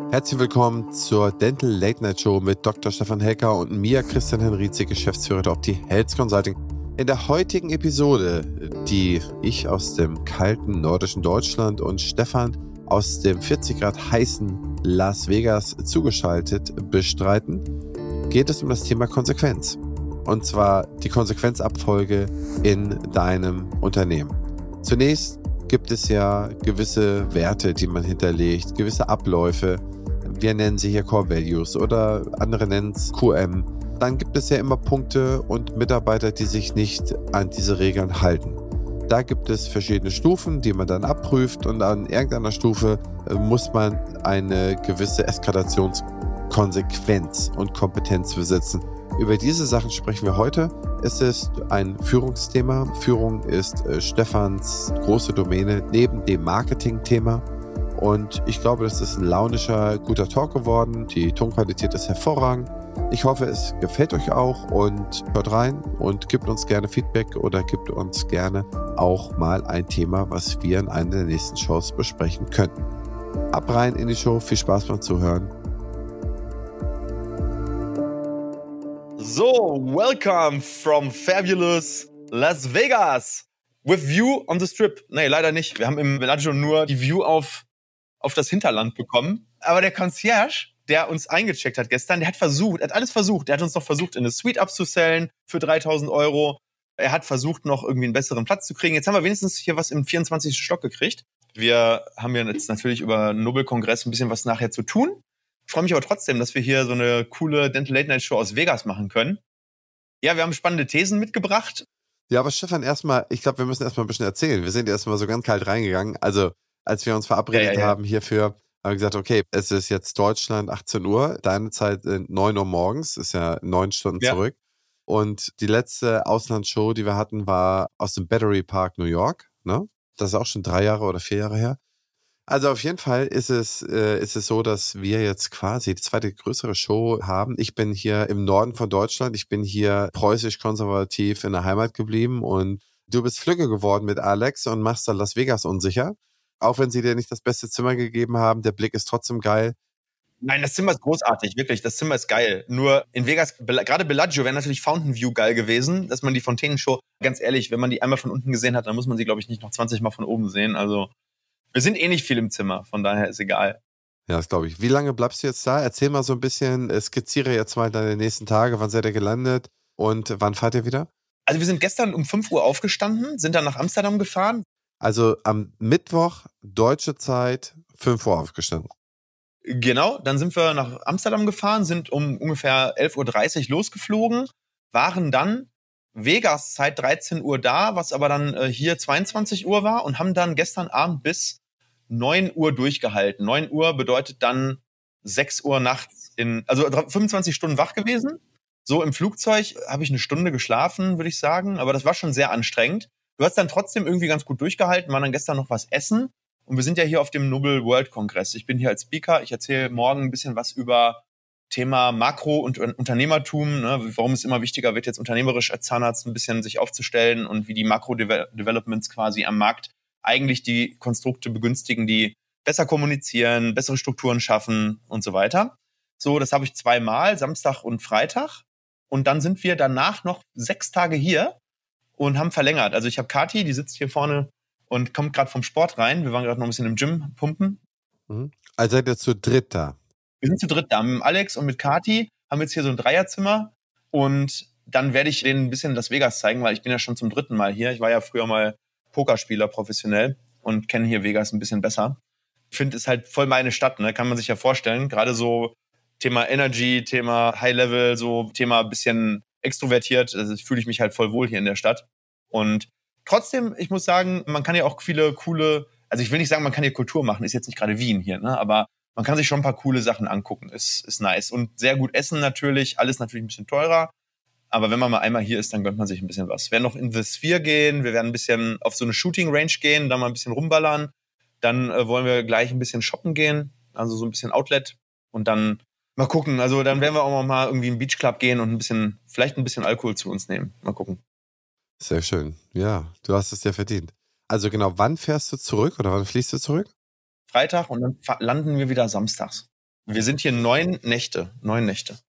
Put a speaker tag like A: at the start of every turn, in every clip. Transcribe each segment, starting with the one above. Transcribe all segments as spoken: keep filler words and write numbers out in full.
A: Herzlich willkommen zur Dental Late Night Show mit Doktor Stefan Helker und mir, Christian Henrizi, Geschäftsführer der Opti Health Consulting. In der heutigen Episode, die ich aus dem kalten nordischen Deutschland und Stefan aus dem vierzig Grad heißen Las Vegas zugeschaltet bestreiten, geht es um das Thema Konsequenz. Und zwar die Konsequenzabfolge in deinem Unternehmen. Zunächst gibt es ja gewisse Werte, die man hinterlegt, gewisse Abläufe. Wir nennen sie hier Core Values oder andere nennen es Q M. Dann gibt es ja immer Punkte und Mitarbeiter, die sich nicht an diese Regeln halten. Da gibt es verschiedene Stufen, die man dann abprüft und an irgendeiner Stufe muss man eine gewisse Eskalationskonsequenz und Kompetenz besitzen. Über diese Sachen sprechen wir heute. Es ist ein Führungsthema. Führung ist äh, Stefans große Domäne neben dem Marketing-Thema. Und ich glaube, das ist ein launischer, guter Talk geworden. Die Tonqualität ist hervorragend. Ich hoffe, es gefällt euch auch und hört rein und gebt uns gerne Feedback oder gebt uns gerne auch mal ein Thema, was wir in einer der nächsten Shows besprechen könnten. Ab rein in die Show. Viel Spaß beim Zuhören.
B: So, welcome from fabulous Las Vegas with view on the strip. Nee, leider nicht. Wir haben im Bellagio nur die View auf, auf das Hinterland bekommen. Aber der Concierge, der uns eingecheckt hat gestern, der hat versucht, er hat alles versucht. Der hat uns noch versucht, in eine Suite abzusellen für dreitausend Euro. Er hat versucht, noch irgendwie einen besseren Platz zu kriegen. Jetzt haben wir wenigstens hier was im vierundzwanzigsten Stock gekriegt. Wir haben ja jetzt natürlich über den Nobel-Kongress ein bisschen was nachher zu tun. Ich freue mich aber trotzdem, dass wir hier so eine coole Dental Late Night Show aus Vegas machen können. Ja, wir haben spannende Thesen mitgebracht.
A: Ja, aber Stefan, erstmal, ich glaube, wir müssen erstmal ein bisschen erzählen. Wir sind erstmal so ganz kalt reingegangen. Also, als wir uns verabredet ja, ja, ja. haben hierfür, haben wir gesagt, okay, es ist jetzt Deutschland achtzehn Uhr, deine Zeit neun Uhr morgens, ist ja neun Stunden ja. zurück. Und die letzte Auslandsshow, die wir hatten, war aus dem Battery Park New York. Ne? Das ist auch schon drei Jahre oder vier Jahre her. Also auf jeden Fall ist es, äh, ist es so, dass wir jetzt quasi die zweite größere Show haben. Ich bin hier im Norden von Deutschland. Ich bin hier preußisch-konservativ in der Heimat geblieben und du bist Flügge geworden mit Alex und machst da Las Vegas unsicher. Auch wenn sie dir nicht das beste Zimmer gegeben haben, der Blick ist trotzdem geil.
B: Nein, das Zimmer ist großartig, wirklich. Das Zimmer ist geil. Nur in Vegas, gerade Bellagio wäre natürlich Fountain View geil gewesen, dass man die Fontänenshow, ganz ehrlich, wenn man die einmal von unten gesehen hat, dann muss man sie, glaube ich, nicht noch zwanzig Mal von oben sehen. Also wir sind eh nicht viel im Zimmer, von daher ist egal.
A: Ja, das glaube ich. Wie lange bleibst du jetzt da? Erzähl mal so ein bisschen, skizziere jetzt mal deine nächsten Tage. Wann seid ihr gelandet und wann fahrt ihr wieder?
B: Also wir sind gestern um fünf Uhr aufgestanden, sind dann nach Amsterdam gefahren.
A: Also am Mittwoch, deutsche Zeit, fünf Uhr aufgestanden.
B: Genau, dann sind wir nach Amsterdam gefahren, sind um ungefähr elf Uhr dreißig losgeflogen, waren dann Vegas-Zeit dreizehn Uhr da, was aber dann äh, hier zweiundzwanzig Uhr war und haben dann gestern Abend bis neun Uhr durchgehalten. neun Uhr bedeutet dann sechs Uhr nachts, in, also fünfundzwanzig Stunden wach gewesen. So im Flugzeug habe ich eine Stunde geschlafen, würde ich sagen, aber das war schon sehr anstrengend. Du hast dann trotzdem irgendwie ganz gut durchgehalten, waren dann gestern noch was essen und wir sind ja hier auf dem Nobel World Kongress. Ich bin hier als Speaker, ich erzähle morgen ein bisschen was über Thema Makro- und Unternehmertum, ne, warum es immer wichtiger wird, jetzt unternehmerisch als Zahnarzt ein bisschen sich aufzustellen und wie die Makro-Developments quasi am Markt eigentlich die Konstrukte begünstigen, die besser kommunizieren, bessere Strukturen schaffen und so weiter. So, das habe ich zweimal, Samstag und Freitag. Und dann sind wir danach noch sechs Tage hier und haben verlängert. Also ich habe Kathi, die sitzt hier vorne und kommt gerade vom Sport rein. Wir waren gerade noch ein bisschen im Gym pumpen.
A: Mhm. Also seid ihr zu dritt da?
B: Wir sind zu dritt da. Mit Alex und mit Kathi haben wir jetzt hier so ein Dreierzimmer. Und dann werde ich denen ein bisschen Las Vegas zeigen, weil ich bin ja schon zum dritten Mal hier. Ich war ja früher mal Pokerspieler professionell und kenne hier Vegas ein bisschen besser. Ich finde, es ist halt voll meine Stadt, ne? Kann man sich ja vorstellen. Gerade so Thema Energy, Thema High Level, so Thema bisschen extrovertiert. Also fühle ich mich halt voll wohl hier in der Stadt. Und trotzdem, ich muss sagen, man kann ja auch viele coole, also ich will nicht sagen, man kann hier Kultur machen, ist jetzt nicht gerade Wien hier, ne? Aber man kann sich schon ein paar coole Sachen angucken. Ist, ist nice. Und sehr gut essen natürlich. Alles natürlich ein bisschen teurer. Aber wenn man mal einmal hier ist, dann gönnt man sich ein bisschen was. Wir werden noch in The Sphere gehen. Wir werden ein bisschen auf so eine Shooting Range gehen, da mal ein bisschen rumballern. Dann äh, wollen wir gleich ein bisschen shoppen gehen. Also so ein bisschen Outlet. Und dann mal gucken. Also dann werden wir auch mal irgendwie in den Beachclub gehen und ein bisschen, vielleicht ein bisschen Alkohol zu uns nehmen. Mal gucken.
A: Sehr schön. Ja, du hast es ja verdient. Also genau, wann fährst du zurück oder wann fliegst du zurück?
B: Freitag und dann landen wir wieder samstags. Wir sind hier neun Nächte. Neun Nächte.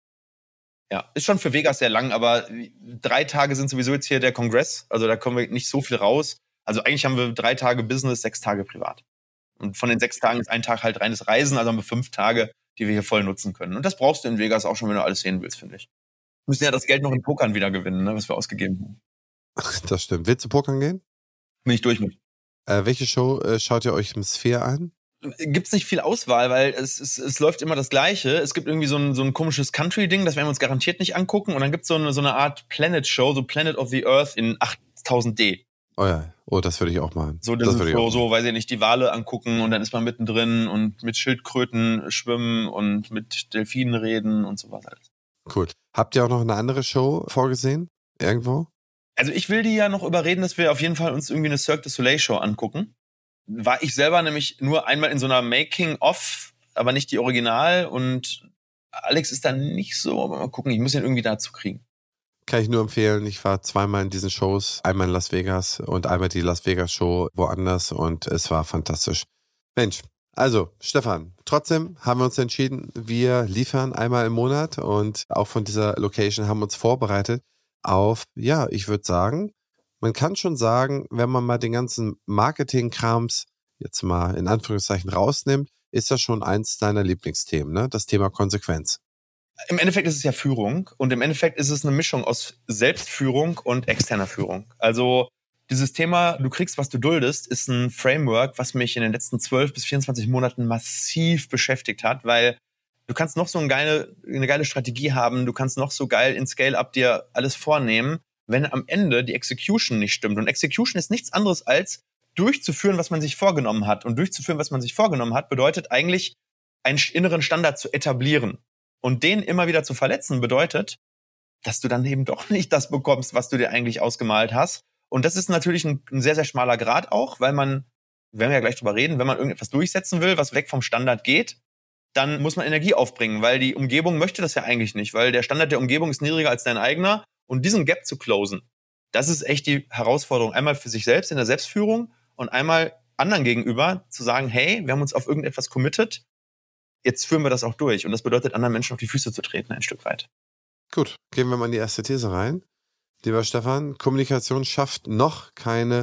B: Ja, ist schon für Vegas sehr lang, aber drei Tage sind sowieso jetzt hier der Kongress. Also da kommen wir nicht so viel raus. Also eigentlich haben wir drei Tage Business, sechs Tage privat. Und von den sechs Tagen ist ein Tag halt reines Reisen, also haben wir fünf Tage, die wir hier voll nutzen können. Und das brauchst du in Vegas auch schon, wenn du alles sehen willst, finde ich. Wir müssen ja das Geld noch in Pokern wieder gewinnen, ne, was wir ausgegeben haben.
A: Das stimmt. Willst du pokern gehen?
B: Bin ich durch mit.
A: Äh, welche Show äh, schaut ihr euch im Sphere an?
B: Gibt's nicht viel Auswahl, weil es, es, es läuft immer das Gleiche. Es gibt irgendwie so ein, so ein komisches Country-Ding, das werden wir uns garantiert nicht angucken. Und dann gibt's so eine, so eine Art Planet-Show, so Planet of the Earth in achttausend D.
A: Oh ja, oh, das würde ich auch machen.
B: So, das,
A: das
B: ist
A: würde ich
B: so,
A: auch
B: so, weiß ich nicht, die Wale angucken und dann ist man mittendrin und mit Schildkröten schwimmen und mit Delfinen reden und sowas alles.
A: Cool. Habt ihr auch noch eine andere Show vorgesehen? Irgendwo?
B: Also ich will die ja noch überreden, dass wir auf jeden Fall uns irgendwie eine Cirque du Soleil Show angucken. War ich selber nämlich nur einmal in so einer Making-of, aber nicht die Original und Alex ist da nicht so, aber mal gucken, ich muss ihn irgendwie dazu kriegen.
A: Kann ich nur empfehlen. Ich war zweimal in diesen Shows, einmal in Las Vegas und einmal die Las Vegas Show woanders und es war fantastisch. Mensch, also Stefan, trotzdem haben wir uns entschieden, wir liefern einmal im Monat und auch von dieser Location haben uns vorbereitet auf, ja, ich würde sagen, man kann schon sagen, wenn man mal den ganzen Marketing-Krams jetzt mal in Anführungszeichen rausnimmt, ist das schon eins deiner Lieblingsthemen, ne? Das Thema Konsequenz.
B: Im Endeffekt ist es ja Führung und im Endeffekt ist es eine Mischung aus Selbstführung und externer Führung. Also dieses Thema, du kriegst, was du duldest, ist ein Framework, was mich in den letzten zwölf bis vierundzwanzig Monaten massiv beschäftigt hat, weil du kannst noch so eine geile, eine geile Strategie haben, du kannst noch so geil in Scale-Up dir alles vornehmen, wenn am Ende die Execution nicht stimmt. Und Execution ist nichts anderes als durchzuführen, was man sich vorgenommen hat. Und durchzuführen, was man sich vorgenommen hat, bedeutet eigentlich, einen inneren Standard zu etablieren. Und den immer wieder zu verletzen, bedeutet, dass du dann eben doch nicht das bekommst, was du dir eigentlich ausgemalt hast. Und das ist natürlich ein, ein sehr, sehr schmaler Grad auch, weil man, werden wir ja gleich drüber reden, wenn man irgendetwas durchsetzen will, was weg vom Standard geht, dann muss man Energie aufbringen, weil die Umgebung möchte das ja eigentlich nicht, weil der Standard der Umgebung ist niedriger als dein eigener. Und diesen Gap zu closen, das ist echt die Herausforderung. Einmal für sich selbst in der Selbstführung und einmal anderen gegenüber zu sagen, hey, wir haben uns auf irgendetwas committed, jetzt führen wir das auch durch. Und das bedeutet, anderen Menschen auf die Füße zu treten, ein Stück weit.
A: Gut, gehen wir mal in die erste These rein. Lieber Stefan, Kommunikation schafft noch keine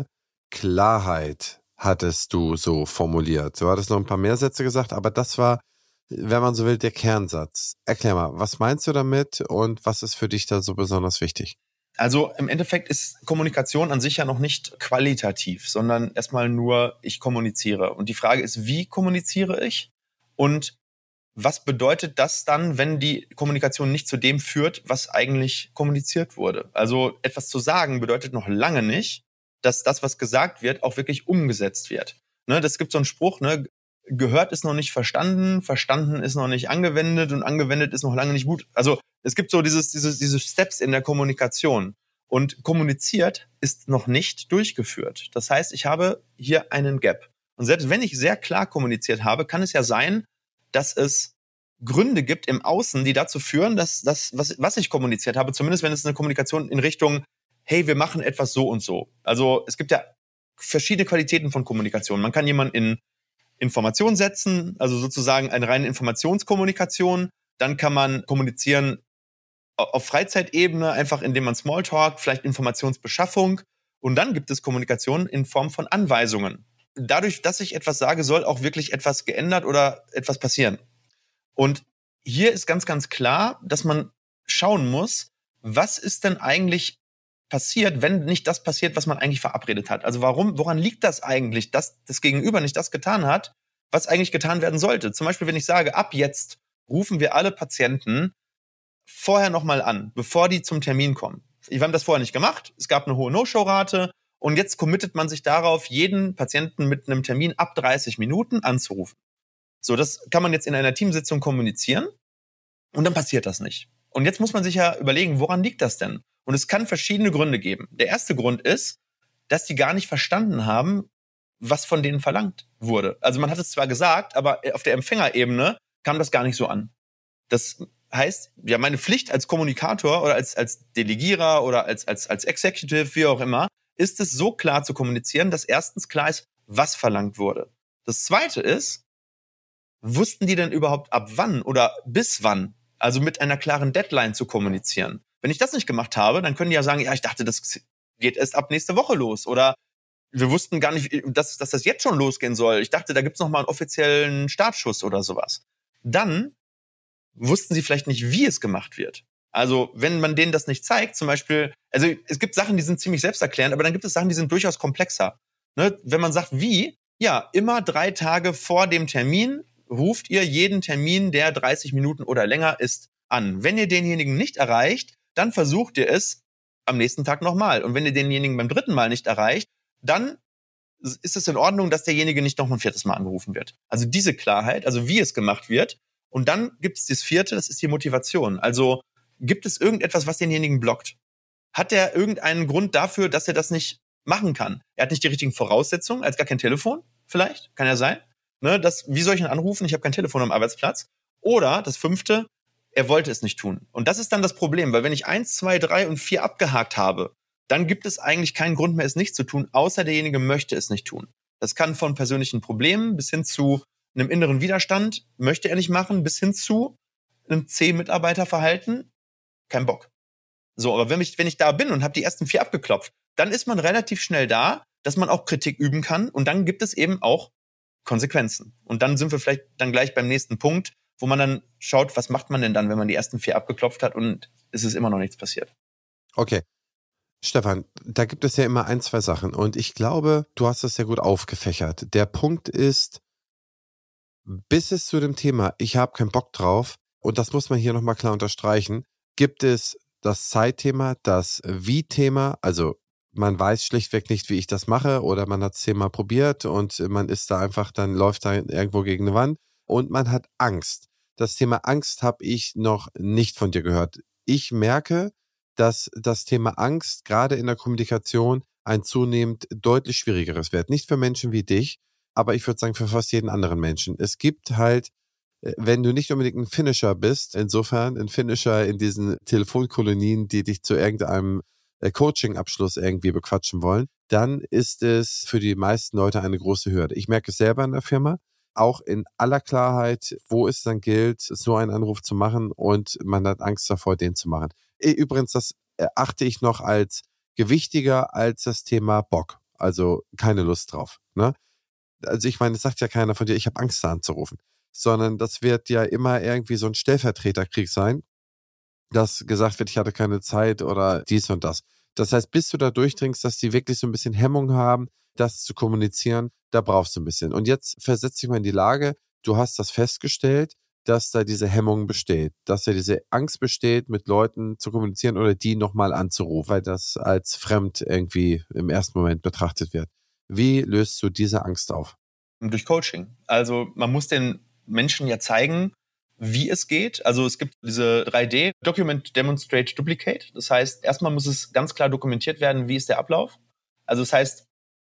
A: Klarheit, hattest du so formuliert. Du hattest noch ein paar mehr Sätze gesagt, aber das war, wenn man so will, der Kernsatz. Erklär mal, was meinst du damit und was ist für dich da so besonders wichtig?
B: Also im Endeffekt ist Kommunikation an sich ja noch nicht qualitativ, sondern erstmal nur, ich kommuniziere. Und die Frage ist, wie kommuniziere ich? Und was bedeutet das dann, wenn die Kommunikation nicht zu dem führt, was eigentlich kommuniziert wurde? Also etwas zu sagen bedeutet noch lange nicht, dass das, was gesagt wird, auch wirklich umgesetzt wird. Ne, das gibt so einen Spruch, ne, gehört ist noch nicht verstanden, verstanden ist noch nicht angewendet und angewendet ist noch lange nicht gut. Also es gibt so dieses, dieses, diese Steps in der Kommunikation. Und kommuniziert ist noch nicht durchgeführt. Das heißt, ich habe hier einen Gap. Und selbst wenn ich sehr klar kommuniziert habe, kann es ja sein, dass es Gründe gibt im Außen, die dazu führen, dass das, was, was ich kommuniziert habe, zumindest wenn es eine Kommunikation in Richtung, hey, wir machen etwas so und so. Also es gibt ja verschiedene Qualitäten von Kommunikation. Man kann jemanden in Information setzen, also sozusagen eine reine Informationskommunikation. Dann kann man kommunizieren auf Freizeitebene, einfach indem man Smalltalk, vielleicht Informationsbeschaffung. Und dann gibt es Kommunikation in Form von Anweisungen. Dadurch, dass ich etwas sage, soll auch wirklich etwas geändert oder etwas passieren. Und hier ist ganz, ganz klar, dass man schauen muss, was ist denn eigentlich passiert, wenn nicht das passiert, was man eigentlich verabredet hat. Also warum, woran liegt das eigentlich, dass das Gegenüber nicht das getan hat, was eigentlich getan werden sollte? Zum Beispiel, wenn ich sage, ab jetzt rufen wir alle Patienten vorher nochmal an, bevor die zum Termin kommen. Wir haben das vorher nicht gemacht, es gab eine hohe No-Show-Rate und jetzt committet man sich darauf, jeden Patienten mit einem Termin ab dreißig Minuten anzurufen. So, das kann man jetzt in einer Teamsitzung kommunizieren und dann passiert das nicht. Und jetzt muss man sich ja überlegen, woran liegt das denn? Und es kann verschiedene Gründe geben. Der erste Grund ist, dass die gar nicht verstanden haben, was von denen verlangt wurde. Also man hat es zwar gesagt, aber auf der Empfängerebene kam das gar nicht so an. Das heißt, ja, meine Pflicht als Kommunikator oder als, als Delegierer oder als, als, als Executive, wie auch immer, ist es so klar zu kommunizieren, dass erstens klar ist, was verlangt wurde. Das zweite ist, wussten die denn überhaupt ab wann oder bis wann? Also mit einer klaren Deadline zu kommunizieren. Wenn ich das nicht gemacht habe, dann können die ja sagen, ja, ich dachte, das geht erst ab nächste Woche los. Oder wir wussten gar nicht, dass, dass das jetzt schon losgehen soll. Ich dachte, da gibt's noch mal einen offiziellen Startschuss oder sowas. Dann wussten sie vielleicht nicht, wie es gemacht wird. Also wenn man denen das nicht zeigt, zum Beispiel, also es gibt Sachen, die sind ziemlich selbsterklärend, aber dann gibt es Sachen, die sind durchaus komplexer. Ne? Wenn man sagt, wie, ja, immer drei Tage vor dem Termin ruft ihr jeden Termin, der dreißig Minuten oder länger ist, an. Wenn ihr denjenigen nicht erreicht, dann versucht ihr es am nächsten Tag nochmal. Und wenn ihr denjenigen beim dritten Mal nicht erreicht, dann ist es in Ordnung, dass derjenige nicht noch ein viertes Mal angerufen wird. Also diese Klarheit, also wie es gemacht wird. Und dann gibt es das vierte, das ist die Motivation. Also gibt es irgendetwas, was denjenigen blockt? Hat er irgendeinen Grund dafür, dass er das nicht machen kann? Er hat nicht die richtigen Voraussetzungen, er hat gar kein Telefon vielleicht, kann ja sein. Ne, das, wie soll ich ihn anrufen? Ich habe kein Telefon am Arbeitsplatz. Oder das fünfte, er wollte es nicht tun. Und das ist dann das Problem, weil wenn ich eins, zwei, drei und vier abgehakt habe, dann gibt es eigentlich keinen Grund mehr, es nicht zu tun, außer derjenige möchte es nicht tun. Das kann von persönlichen Problemen bis hin zu einem inneren Widerstand, möchte er nicht machen, bis hin zu einem C-Mitarbeiterverhalten, kein Bock. So, aber wenn ich, wenn ich da bin und habe die ersten vier abgeklopft, dann ist man relativ schnell da, dass man auch Kritik üben kann und dann gibt es eben auch Konsequenzen. Und dann sind wir vielleicht dann gleich beim nächsten Punkt, wo man dann schaut, was macht man denn dann, wenn man die ersten vier abgeklopft hat und es ist immer noch nichts passiert.
A: Okay. Stefan, da gibt es ja immer ein, zwei Sachen und ich glaube, du hast das sehr gut aufgefächert. Der Punkt ist, bis es zu dem Thema, ich habe keinen Bock drauf, und das muss man hier nochmal klar unterstreichen, gibt es das Zeitthema, das Wie-Thema, also man weiß schlichtweg nicht, wie ich das mache oder man hat es zehnmal probiert und man ist da einfach, dann läuft da irgendwo gegen eine Wand und man hat Angst. Das Thema Angst habe ich noch nicht von dir gehört. Ich merke, dass das Thema Angst gerade in der Kommunikation ein zunehmend deutlich schwierigeres wird. Nicht für Menschen wie dich, aber ich würde sagen für fast jeden anderen Menschen. Es gibt halt, wenn du nicht unbedingt ein Finisher bist, insofern ein Finisher in diesen Telefonkolonien, die dich zu irgendeinem Coaching-Abschluss irgendwie bequatschen wollen, dann ist es für die meisten Leute eine große Hürde. Ich merke es selber in der Firma, auch in aller Klarheit, wo es dann gilt, so einen Anruf zu machen und man hat Angst davor, den zu machen. Übrigens, das erachte ich noch als gewichtiger als das Thema Bock, also keine Lust drauf. Ne? Also ich meine, es sagt ja keiner von dir, ich habe Angst da anzurufen, sondern das wird ja immer irgendwie so ein Stellvertreterkrieg sein, dass gesagt wird, ich hatte keine Zeit oder dies und das. Das heißt, bis du da durchdringst, dass die wirklich so ein bisschen Hemmung haben, das zu kommunizieren, da brauchst du ein bisschen. Und jetzt versetz dich mal in die Lage, du hast das festgestellt, dass da diese Hemmung besteht, dass da diese Angst besteht, mit Leuten zu kommunizieren oder die nochmal anzurufen, weil das als fremd irgendwie im ersten Moment betrachtet wird. Wie löst du diese Angst auf?
B: Durch Coaching. Also man muss den Menschen ja zeigen, wie es geht. Also es gibt diese drei D, Document, Demonstrate, Duplicate. Das heißt, erstmal muss es ganz klar dokumentiert werden, wie ist der Ablauf. Also das heißt,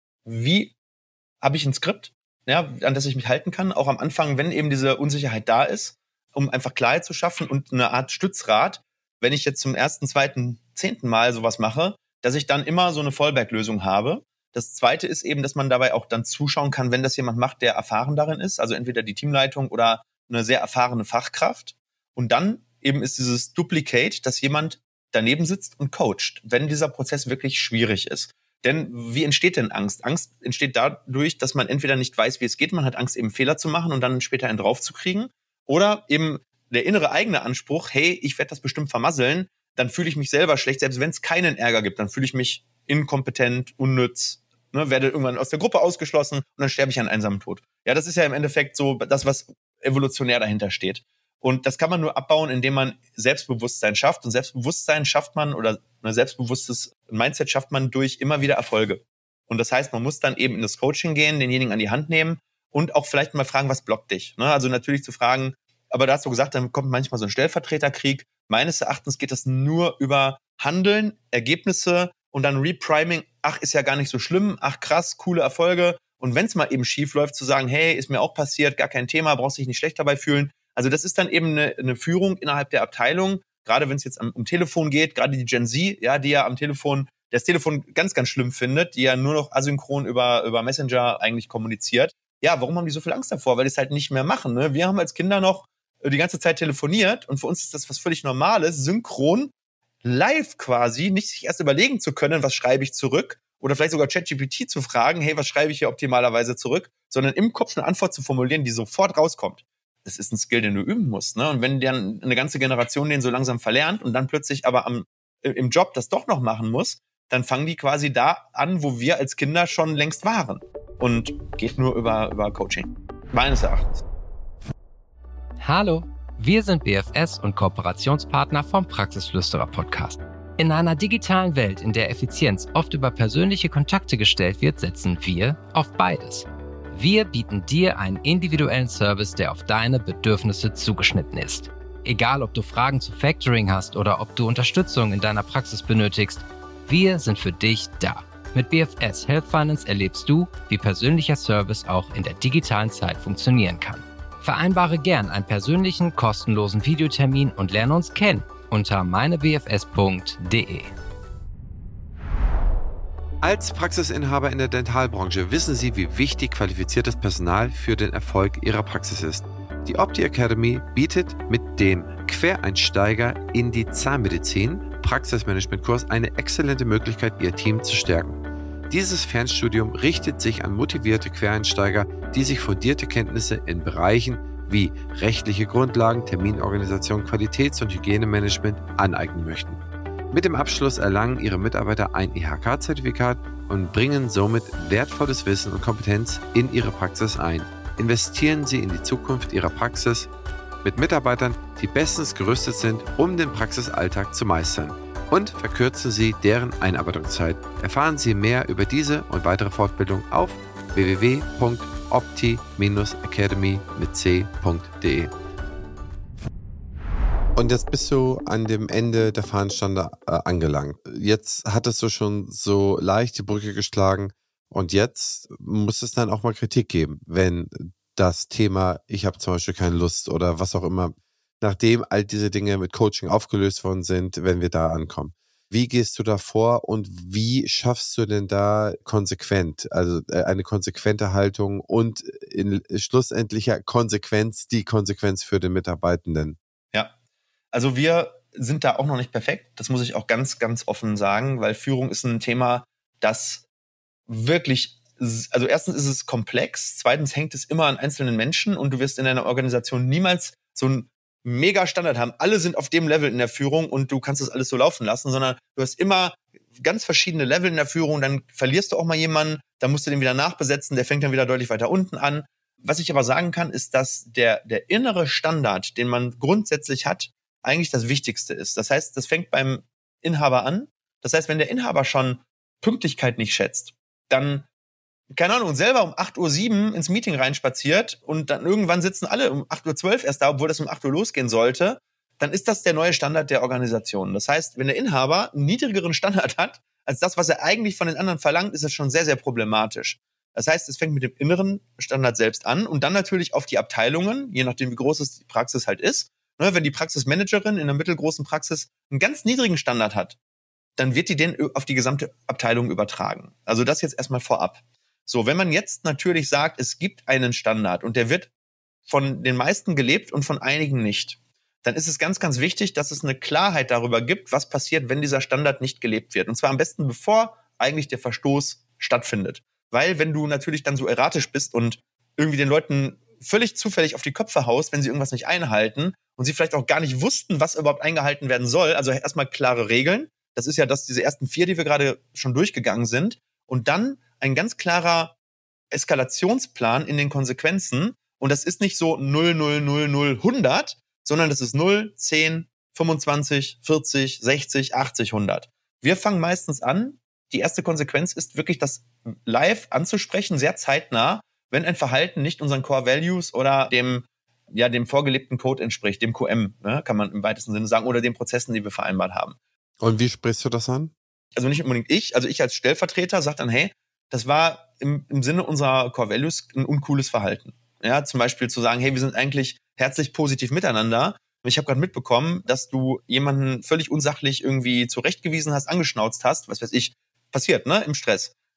B: wie habe ich ein Skript, ja, an das ich mich halten kann, auch am Anfang, wenn eben diese Unsicherheit da ist, um einfach Klarheit zu schaffen und eine Art Stützrad, wenn ich jetzt zum ersten, zweiten, zehnten Mal sowas mache, dass ich dann immer so eine Fallback-Lösung habe. Das Zweite ist eben, dass man dabei auch dann zuschauen kann, wenn das jemand macht, der erfahren darin ist, also entweder die Teamleitung oder eine sehr erfahrene Fachkraft. Und dann eben ist dieses Duplicate, dass jemand daneben sitzt und coacht, wenn dieser Prozess wirklich schwierig ist. Denn wie entsteht denn Angst? Angst entsteht dadurch, dass man entweder nicht weiß, wie es geht, man hat Angst, eben Fehler zu machen und dann später einen drauf zu kriegen. Oder eben der innere eigene Anspruch, hey, ich werde das bestimmt vermasseln, dann fühle ich mich selber schlecht, selbst wenn es keinen Ärger gibt, dann fühle ich mich inkompetent, unnütz, ne, werde irgendwann aus der Gruppe ausgeschlossen und dann sterbe ich an einsamen Tod. Ja, das ist ja im Endeffekt so das, was evolutionär dahinter steht. Und das kann man nur abbauen, indem man Selbstbewusstsein schafft. Und Selbstbewusstsein schafft man oder ein selbstbewusstes Mindset schafft man durch immer wieder Erfolge. Und das heißt, man muss dann eben in das Coaching gehen, denjenigen an die Hand nehmen und auch vielleicht mal fragen, was blockt dich? Ne? Also natürlich zu fragen, aber da hast du gesagt, dann kommt manchmal so ein Stellvertreterkrieg. Meines Erachtens geht das nur über Handeln, Ergebnisse und dann Repriming. Ach, ist ja gar nicht so schlimm. Ach, krass, coole Erfolge. Und wenn es mal eben schief läuft, zu sagen, hey, ist mir auch passiert, gar kein Thema, brauchst dich nicht schlecht dabei fühlen. Also das ist dann eben eine, eine Führung innerhalb der Abteilung, gerade wenn es jetzt um, um Telefon geht, gerade die Gen Z, ja, die ja am Telefon, das Telefon ganz, ganz schlimm findet, die ja nur noch asynchron über, über Messenger eigentlich kommuniziert. Ja, warum haben die so viel Angst davor? Weil die es halt nicht mehr machen. Ne? Wir haben als Kinder noch die ganze Zeit telefoniert und für uns ist das was völlig Normales, synchron, live quasi, nicht sich erst überlegen zu können, was schreibe ich zurück oder vielleicht sogar ChatGPT zu fragen, hey, was schreibe ich hier optimalerweise zurück, sondern im Kopf eine Antwort zu formulieren, die sofort rauskommt. Das ist ein Skill, den du üben musst. Ne? Und wenn dann eine ganze Generation den so langsam verlernt und dann plötzlich aber am, im Job das doch noch machen muss, dann fangen die quasi da an, wo wir als Kinder schon längst waren. Und geht nur über, über Coaching. Meines Erachtens.
C: Hallo, wir sind B F S und Kooperationspartner vom Praxisflüsterer Podcast. In einer digitalen Welt, in der Effizienz oft über persönliche Kontakte gestellt wird, setzen wir auf beides. Wir bieten dir einen individuellen Service, der auf deine Bedürfnisse zugeschnitten ist. Egal, ob du Fragen zu Factoring hast oder ob du Unterstützung in deiner Praxis benötigst, wir sind für dich da. Mit B F S Health Finance erlebst du, wie persönlicher Service auch in der digitalen Zeit funktionieren kann. Vereinbare gern einen persönlichen, kostenlosen Videotermin und lerne uns kennen unter meine b f s punkt d e.
A: Als Praxisinhaber in der Dentalbranche wissen Sie, wie wichtig qualifiziertes Personal für den Erfolg Ihrer Praxis ist. Die Opti Academy bietet mit dem Quereinsteiger in die Zahnmedizin Praxismanagement-Kurs eine exzellente Möglichkeit, Ihr Team zu stärken. Dieses Fernstudium richtet sich an motivierte Quereinsteiger, die sich fundierte Kenntnisse in Bereichen wie rechtliche Grundlagen, Terminorganisation, Qualitäts- und Hygienemanagement aneignen möchten. Mit dem Abschluss erlangen Ihre Mitarbeiter ein I H K-Zertifikat und bringen somit wertvolles Wissen und Kompetenz in Ihre Praxis ein. Investieren Sie in die Zukunft Ihrer Praxis mit Mitarbeitern, die bestens gerüstet sind, um den Praxisalltag zu meistern. Und verkürzen Sie deren Einarbeitungszeit. Erfahren Sie mehr über diese und weitere Fortbildung auf w w w punkt opti academy mit c punkt d e. Und jetzt bist du an dem Ende der Fahnenstange äh, angelangt. Jetzt hattest du schon so leicht die Brücke geschlagen und jetzt muss es dann auch mal Kritik geben, wenn das Thema, ich habe zum Beispiel keine Lust oder was auch immer, nachdem all diese Dinge mit Coaching aufgelöst worden sind, wenn wir da ankommen. Wie gehst du da vor und wie schaffst du denn da konsequent, also eine konsequente Haltung und in schlussendlicher Konsequenz die Konsequenz für den Mitarbeitenden?
B: Ja, also wir sind da auch noch nicht perfekt. Das muss ich auch ganz, ganz offen sagen, weil Führung ist ein Thema, das wirklich, also erstens ist es komplex, zweitens hängt es immer an einzelnen Menschen und du wirst in deiner Organisation niemals so ein mega Standard haben. Alle sind auf dem Level in der Führung und du kannst das alles so laufen lassen, sondern du hast immer ganz verschiedene Level in der Führung. Dann verlierst du auch mal jemanden, dann musst du den wieder nachbesetzen, der fängt dann wieder deutlich weiter unten an. Was ich aber sagen kann, ist, dass der, der innere Standard, den man grundsätzlich hat, eigentlich das Wichtigste ist. Das heißt, das fängt beim Inhaber an. Das heißt, wenn der Inhaber schon Pünktlichkeit nicht schätzt, dann keine Ahnung, selber um acht Uhr sieben ins Meeting reinspaziert und dann irgendwann sitzen alle um acht Uhr zwölf erst da, obwohl das um acht Uhr losgehen sollte, dann ist das der neue Standard der Organisation. Das heißt, wenn der Inhaber einen niedrigeren Standard hat, als das, was er eigentlich von den anderen verlangt, ist das schon sehr, sehr problematisch. Das heißt, es fängt mit dem inneren Standard selbst an und dann natürlich auf die Abteilungen, je nachdem, wie groß es die Praxis halt ist. Wenn die Praxismanagerin in einer mittelgroßen Praxis einen ganz niedrigen Standard hat, dann wird die den auf die gesamte Abteilung übertragen. Also das jetzt erstmal vorab. So, wenn man jetzt natürlich sagt, es gibt einen Standard und der wird von den meisten gelebt und von einigen nicht, dann ist es ganz, ganz wichtig, dass es eine Klarheit darüber gibt, was passiert, wenn dieser Standard nicht gelebt wird. Und zwar am besten, bevor eigentlich der Verstoß stattfindet. Weil wenn du natürlich dann so erratisch bist und irgendwie den Leuten völlig zufällig auf die Köpfe haust, wenn sie irgendwas nicht einhalten und sie vielleicht auch gar nicht wussten, was überhaupt eingehalten werden soll, also erstmal klare Regeln. Das ist ja das, diese ersten vier, die wir gerade schon durchgegangen sind. Und dann ein ganz klarer Eskalationsplan in den Konsequenzen. Und das ist nicht so null, null, null, null, hundert, sondern das ist null, zehn, fünfundzwanzig, vierzig, sechzig, achtzig, hundert. Wir fangen meistens an. Die erste Konsequenz ist wirklich, das live anzusprechen, sehr zeitnah, wenn ein Verhalten nicht unseren Core Values oder dem, ja, dem vorgelebten Code entspricht, dem Q M, ne, kann man im weitesten Sinne sagen, oder den Prozessen, die wir vereinbart haben.
A: Und wie sprichst du das an?
B: Also nicht unbedingt ich, also ich als Stellvertreter sage dann, hey, das war im, im Sinne unserer Core Values ein uncooles Verhalten. Ja, zum Beispiel zu sagen, hey, wir sind eigentlich herzlich positiv miteinander. Ich habe gerade mitbekommen, dass du jemanden völlig unsachlich irgendwie zurechtgewiesen hast, angeschnauzt hast, was weiß ich, passiert, ne, im Stress.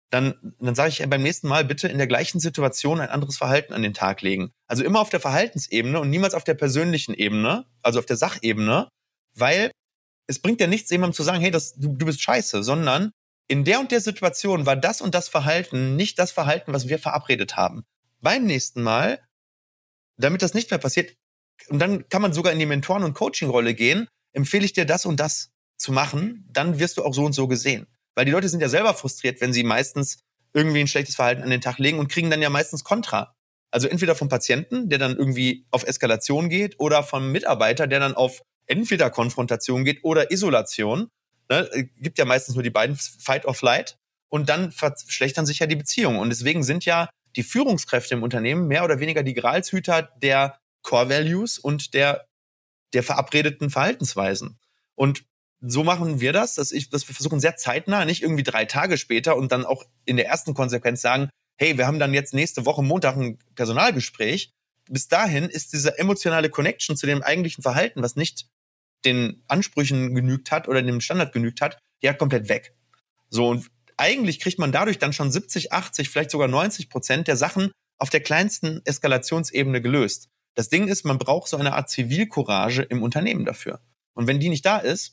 B: dann, dann sage ich beim nächsten Mal bitte in der gleichen Situation ein anderes Verhalten an den Tag legen. Also immer auf der Verhaltensebene und niemals auf der persönlichen Ebene, also auf der Sachebene, weil es bringt ja nichts, jemandem zu sagen, hey, das, du, du bist scheiße, sondern in der und der Situation war das und das Verhalten nicht das Verhalten, was wir verabredet haben. Beim nächsten Mal, damit das nicht mehr passiert, und dann kann man sogar in die Mentoren- und Coaching-Rolle gehen, empfehle ich dir das und das zu machen, dann wirst du auch so und so gesehen. Weil die Leute sind ja selber frustriert, wenn sie meistens irgendwie ein schlechtes Verhalten an den Tag legen und kriegen dann ja meistens Kontra. Also entweder vom Patienten, der dann irgendwie auf Eskalation geht, oder vom Mitarbeiter, der dann auf entweder Konfrontation geht oder Isolation. Ne? Gibt ja meistens nur die beiden, Fight or Flight. Und dann verschlechtern sich ja die Beziehungen. Und deswegen sind ja die Führungskräfte im Unternehmen mehr oder weniger die Gralshüter der Core Values und der, der verabredeten Verhaltensweisen. Und so machen wir das, dass, ich, dass wir versuchen sehr zeitnah, nicht irgendwie drei Tage später und dann auch in der ersten Konsequenz sagen, hey, wir haben dann jetzt nächste Woche Montag ein Personalgespräch. Bis dahin ist diese emotionale Connection zu dem eigentlichen Verhalten, was nicht den Ansprüchen genügt hat oder dem Standard genügt hat, ja komplett weg. So, und eigentlich kriegt man dadurch dann schon siebzig, achtzig, vielleicht sogar neunzig Prozent der Sachen auf der kleinsten Eskalationsebene gelöst. Das Ding ist, man braucht so eine Art Zivilcourage im Unternehmen dafür. Und wenn die nicht da ist,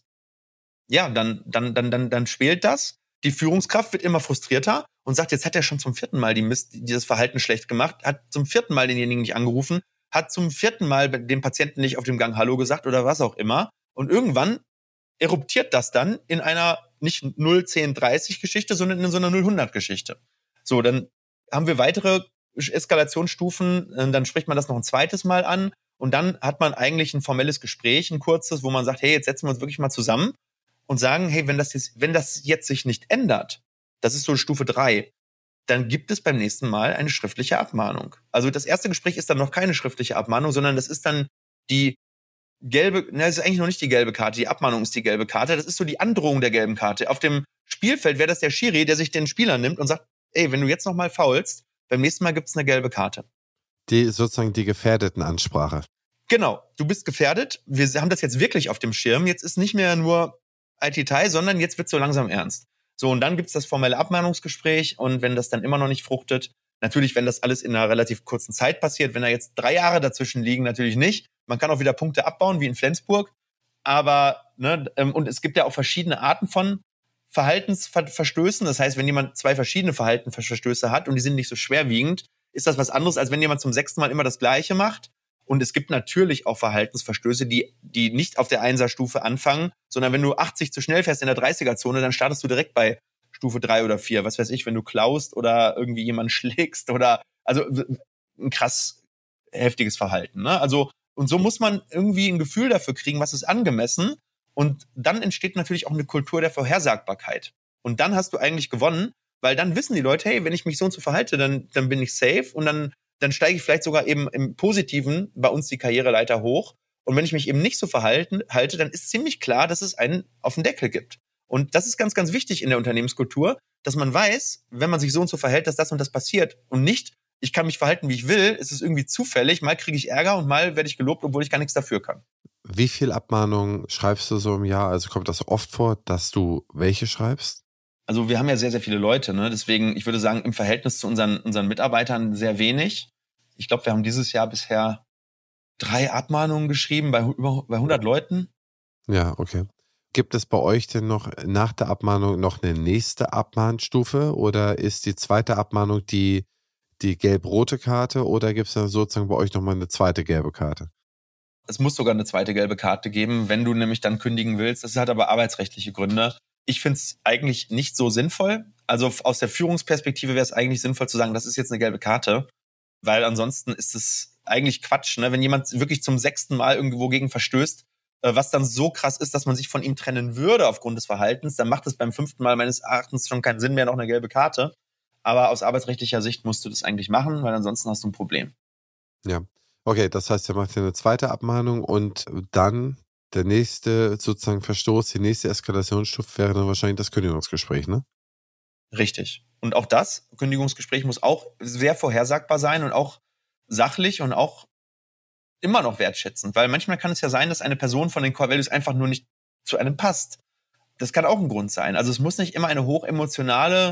B: ja, dann, dann, dann, dann, dann schwelt das. Die Führungskraft wird immer frustrierter und sagt, jetzt hat er schon zum vierten Mal die Mist, dieses Verhalten schlecht gemacht, hat zum vierten Mal denjenigen nicht angerufen, hat zum vierten Mal dem Patienten nicht auf dem Gang Hallo gesagt oder was auch immer. Und irgendwann eruptiert das dann in einer nicht null zehn dreißig Geschichte, sondern in so einer null hundert Geschichte. So, dann haben wir weitere Eskalationsstufen, dann spricht man das noch ein zweites Mal an und dann hat man eigentlich ein formelles Gespräch, ein kurzes, wo man sagt, hey, jetzt setzen wir uns wirklich mal zusammen und sagen, hey, wenn das jetzt, wenn das jetzt sich nicht ändert, das ist so Stufe drei, dann gibt es beim nächsten Mal eine schriftliche Abmahnung. Also das erste Gespräch ist dann noch keine schriftliche Abmahnung, sondern das ist dann die gelbe, ne, das ist eigentlich noch nicht die gelbe Karte, die Abmahnung ist die gelbe Karte, das ist so die Androhung der gelben Karte. Auf dem Spielfeld wäre das der Schiri, der sich den Spieler nimmt und sagt, ey, wenn du jetzt noch mal faulst, beim nächsten Mal gibt's eine gelbe Karte.
A: Die sozusagen die Gefährdeten-Ansprache.
B: Genau, du bist gefährdet, wir haben das jetzt wirklich auf dem Schirm, jetzt ist nicht mehr nur I T-Teil, sondern jetzt wird's so langsam ernst. So, und dann gibt's das formelle Abmahnungsgespräch und wenn das dann immer noch nicht fruchtet, natürlich, wenn das alles in einer relativ kurzen Zeit passiert, wenn da jetzt drei Jahre dazwischen liegen, natürlich nicht. Man kann auch wieder Punkte abbauen, wie in Flensburg. Aber, ne, und es gibt ja auch verschiedene Arten von Verhaltensverstößen. Das heißt, wenn jemand zwei verschiedene Verhaltensverstöße hat und die sind nicht so schwerwiegend, ist das was anderes, als wenn jemand zum sechsten Mal immer das Gleiche macht. Und es gibt natürlich auch Verhaltensverstöße, die, die nicht auf der Einser-Stufe anfangen, sondern wenn du achtzig zu schnell fährst in der dreißiger-Zone, dann startest du direkt bei Stufe drei oder vier. Was weiß ich, wenn du klaust oder irgendwie jemanden schlägst oder, also ein krass heftiges Verhalten, ne? Also, und so muss man irgendwie ein Gefühl dafür kriegen, was ist angemessen. Und dann entsteht natürlich auch eine Kultur der Vorhersagbarkeit. Und dann hast du eigentlich gewonnen, weil dann wissen die Leute, hey, wenn ich mich so und so verhalte, dann, dann bin ich safe und dann, dann steige ich vielleicht sogar eben im Positiven bei uns die Karriereleiter hoch. Und wenn ich mich eben nicht so verhalten, halte, dann ist ziemlich klar, dass es einen auf den Deckel gibt. Und das ist ganz, ganz wichtig in der Unternehmenskultur, dass man weiß, wenn man sich so und so verhält, dass das und das passiert. Und nicht, ich kann mich verhalten, wie ich will, es ist irgendwie zufällig, mal kriege ich Ärger und mal werde ich gelobt, obwohl ich gar nichts dafür kann.
A: Wie viel Abmahnungen schreibst du so im Jahr? Also kommt das oft vor, dass du welche schreibst?
B: Also wir haben ja sehr, sehr viele Leute, ne? Deswegen, ich würde sagen, im Verhältnis zu unseren, unseren Mitarbeitern sehr wenig. Ich glaube, wir haben dieses Jahr bisher drei Abmahnungen geschrieben bei, bei hundert Leuten.
A: Ja, okay. Gibt es bei euch denn noch nach der Abmahnung noch eine nächste Abmahnstufe oder ist die zweite Abmahnung die, die gelb-rote Karte oder gibt es dann sozusagen bei euch nochmal eine zweite gelbe Karte?
B: Es muss sogar eine zweite gelbe Karte geben, wenn du nämlich dann kündigen willst. Das hat aber arbeitsrechtliche Gründe. Ich finde es eigentlich nicht so sinnvoll. Also aus der Führungsperspektive wäre es eigentlich sinnvoll zu sagen, das ist jetzt eine gelbe Karte, weil ansonsten ist es eigentlich Quatsch, ne? Wenn jemand wirklich zum sechsten Mal irgendwo gegen verstößt, was dann so krass ist, dass man sich von ihm trennen würde aufgrund des Verhaltens, dann macht es beim fünften Mal meines Erachtens schon keinen Sinn mehr, noch eine gelbe Karte. Aber aus arbeitsrechtlicher Sicht musst du das eigentlich machen, weil ansonsten hast du ein Problem.
A: Ja, okay, das heißt, ihr macht ja eine zweite Abmahnung und dann der nächste sozusagen Verstoß, die nächste Eskalationsstufe wäre dann wahrscheinlich das Kündigungsgespräch, ne?
B: Richtig. Und auch das Kündigungsgespräch muss auch sehr vorhersagbar sein und auch sachlich und auch immer noch wertschätzend, weil manchmal kann es ja sein, dass eine Person von den Core Values einfach nur nicht zu einem passt. Das kann auch ein Grund sein. Also es muss nicht immer eine hochemotionale,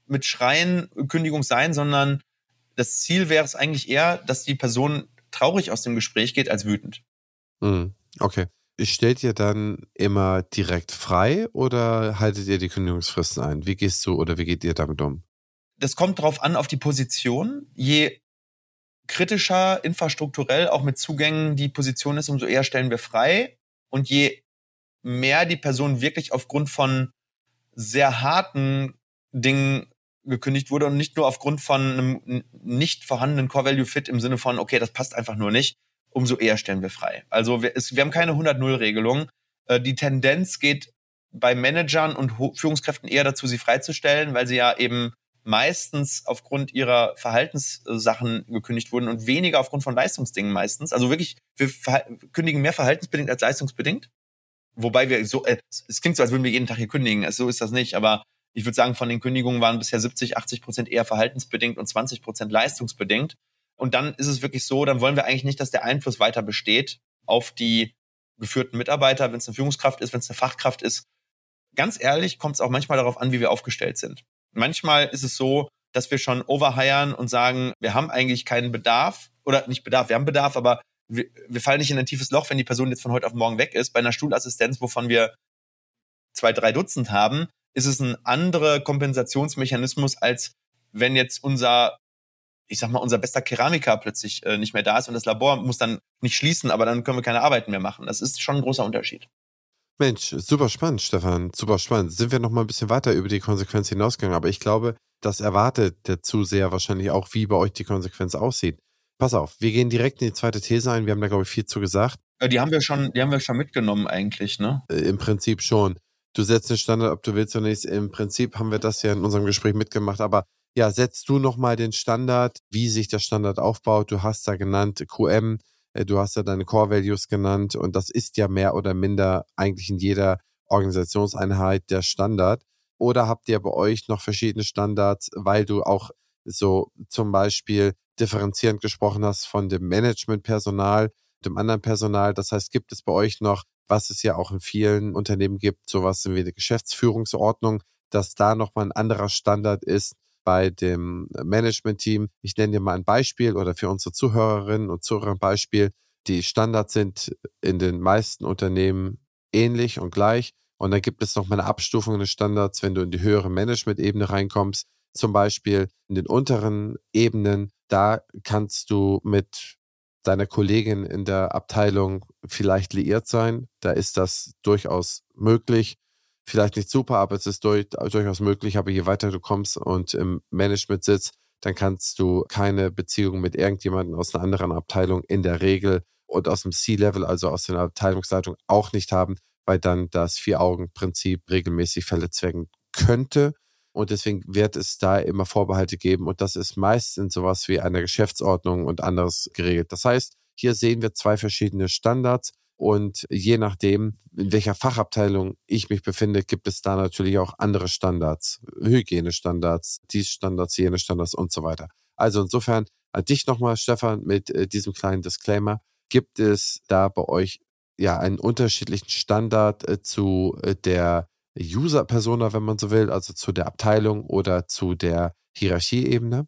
B: mit Schreien Kündigung sein, sondern das Ziel wäre es eigentlich eher, dass die Person traurig aus dem Gespräch geht als wütend.
A: Mhm. Okay. Stellt ihr dann immer direkt frei oder haltet ihr die Kündigungsfristen ein? Wie gehst du oder wie geht ihr damit um?
B: Das kommt drauf an, auf die Position. Je kritischer, infrastrukturell, auch mit Zugängen die Position ist, umso eher stellen wir frei. Und je mehr die Person wirklich aufgrund von sehr harten Dingen gekündigt wurde und nicht nur aufgrund von einem nicht vorhandenen Core-Value-Fit im Sinne von, okay, das passt einfach nur nicht, umso eher stellen wir frei. Also wir, es, wir haben keine hundert null Regelung. Äh, die Tendenz geht bei Managern und Ho- Führungskräften eher dazu, sie freizustellen, weil sie ja eben meistens aufgrund ihrer Verhaltenssachen gekündigt wurden und weniger aufgrund von Leistungsdingen meistens. Also wirklich, wir verha- kündigen mehr verhaltensbedingt als leistungsbedingt. Wobei wir so, äh, es klingt so, als würden wir jeden Tag hier kündigen. So ist das nicht. Aber ich würde sagen, von den Kündigungen waren bisher siebzig, achtzig Prozent eher verhaltensbedingt und zwanzig Prozent leistungsbedingt. Und dann ist es wirklich so, dann wollen wir eigentlich nicht, dass der Einfluss weiter besteht auf die geführten Mitarbeiter, wenn es eine Führungskraft ist, wenn es eine Fachkraft ist. Ganz ehrlich kommt es auch manchmal darauf an, wie wir aufgestellt sind. Manchmal ist es so, dass wir schon overhiren und sagen, wir haben eigentlich keinen Bedarf oder nicht Bedarf, wir haben Bedarf, aber wir, wir fallen nicht in ein tiefes Loch, wenn die Person jetzt von heute auf morgen weg ist. Bei einer Stuhlassistenz, wovon wir zwei, drei Dutzend haben, ist es ein anderer Kompensationsmechanismus, als wenn jetzt unser, ich sag mal, unser bester Keramiker plötzlich äh, nicht mehr da ist und das Labor muss dann nicht schließen, aber dann können wir keine Arbeiten mehr machen. Das ist schon ein großer Unterschied.
A: Mensch, super spannend, Stefan, super spannend. Sind wir noch mal ein bisschen weiter über die Konsequenz hinausgegangen, aber ich glaube, das erwartet der Zuseher wahrscheinlich auch, wie bei euch die Konsequenz aussieht. Pass auf, wir gehen direkt in die zweite These ein. Wir haben da, glaube ich, viel zu gesagt.
B: Ja, die haben wir schon, die haben wir schon mitgenommen eigentlich, ne?
A: Äh, Im Prinzip schon. Du setzt den Standard, ob du willst oder nicht. Im Prinzip haben wir das ja in unserem Gespräch mitgemacht. Aber ja, setzt du nochmal den Standard, wie sich der Standard aufbaut. Du hast da genannt Q M, äh, du hast da deine Core Values genannt. Und das ist ja mehr oder minder eigentlich in jeder Organisationseinheit der Standard. Oder habt ihr bei euch noch verschiedene Standards, weil du auch so zum Beispiel differenzierend gesprochen hast von dem Managementpersonal, dem anderen Personal. Das heißt, gibt es bei euch noch, was es ja auch in vielen Unternehmen gibt, sowas wie eine Geschäftsführungsordnung, dass da nochmal ein anderer Standard ist bei dem Management-Team. Ich nenne dir mal ein Beispiel oder für unsere Zuhörerinnen und Zuhörer ein Beispiel. Die Standards sind in den meisten Unternehmen ähnlich und gleich. Und dann gibt es nochmal eine Abstufung des Standards, wenn du in die höhere Management-Ebene reinkommst. Zum Beispiel in den unteren Ebenen, da kannst du mit deiner Kollegin in der Abteilung vielleicht liiert sein. Da ist das durchaus möglich. Vielleicht nicht super, aber es ist durch, durchaus möglich. Aber je weiter du kommst und im Management sitzt, dann kannst du keine Beziehung mit irgendjemandem aus einer anderen Abteilung in der Regel und aus dem C-Level, also aus der Abteilungsleitung, auch nicht haben, weil dann das Vier-Augen-Prinzip regelmäßig verletzt werden könnte. Und deswegen wird es da immer Vorbehalte geben. Und das ist meist in sowas wie einer Geschäftsordnung und anderes geregelt. Das heißt, hier sehen wir zwei verschiedene Standards. Und je nachdem, in welcher Fachabteilung ich mich befinde, gibt es da natürlich auch andere Standards. Hygienestandards, dies Standards, jene Standards und so weiter. Also insofern an dich nochmal, Stefan, mit äh, diesem kleinen Disclaimer. Gibt es da bei euch ja einen unterschiedlichen Standard äh, zu äh, der User-Persona, wenn man so will, also zu der Abteilung oder zu der Hierarchieebene?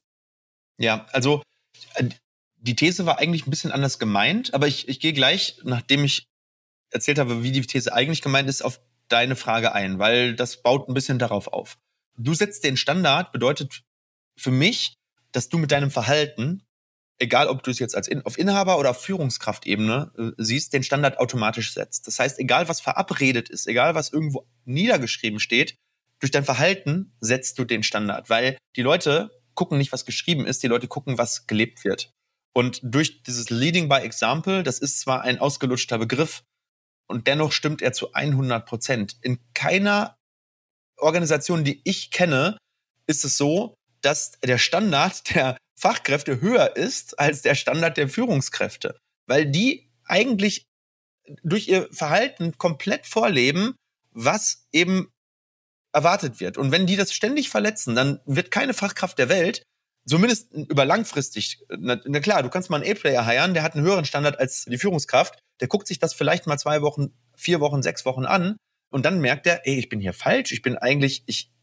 B: Ja, also die These war eigentlich ein bisschen anders gemeint, aber ich, ich gehe gleich, nachdem ich erzählt habe, wie die These eigentlich gemeint ist, auf deine Frage ein, weil das baut ein bisschen darauf auf. Du setzt den Standard, bedeutet für mich, dass du mit deinem Verhalten, egal ob du es jetzt als in, auf Inhaber- oder auf Führungskraftebene äh, siehst, den Standard automatisch setzt. Das heißt, egal was verabredet ist, egal was irgendwo niedergeschrieben steht, durch dein Verhalten setzt du den Standard, weil die Leute gucken nicht, was geschrieben ist, die Leute gucken, was gelebt wird. Und durch dieses Leading by Example, das ist zwar ein ausgelutschter Begriff und dennoch stimmt er zu hundert Prozent. In keiner Organisation, die ich kenne, ist es so, dass der Standard der Fachkräfte höher ist als der Standard der Führungskräfte, weil die eigentlich durch ihr Verhalten komplett vorleben, was eben erwartet wird. Und wenn die das ständig verletzen, dann wird keine Fachkraft der Welt, zumindest über langfristig, na, na klar, du kannst mal einen A-Player hiren, der hat einen höheren Standard als die Führungskraft, der guckt sich das vielleicht mal zwei Wochen, vier Wochen, sechs Wochen an und dann merkt er, ey, ich bin hier falsch, ich bin eigentlich, ich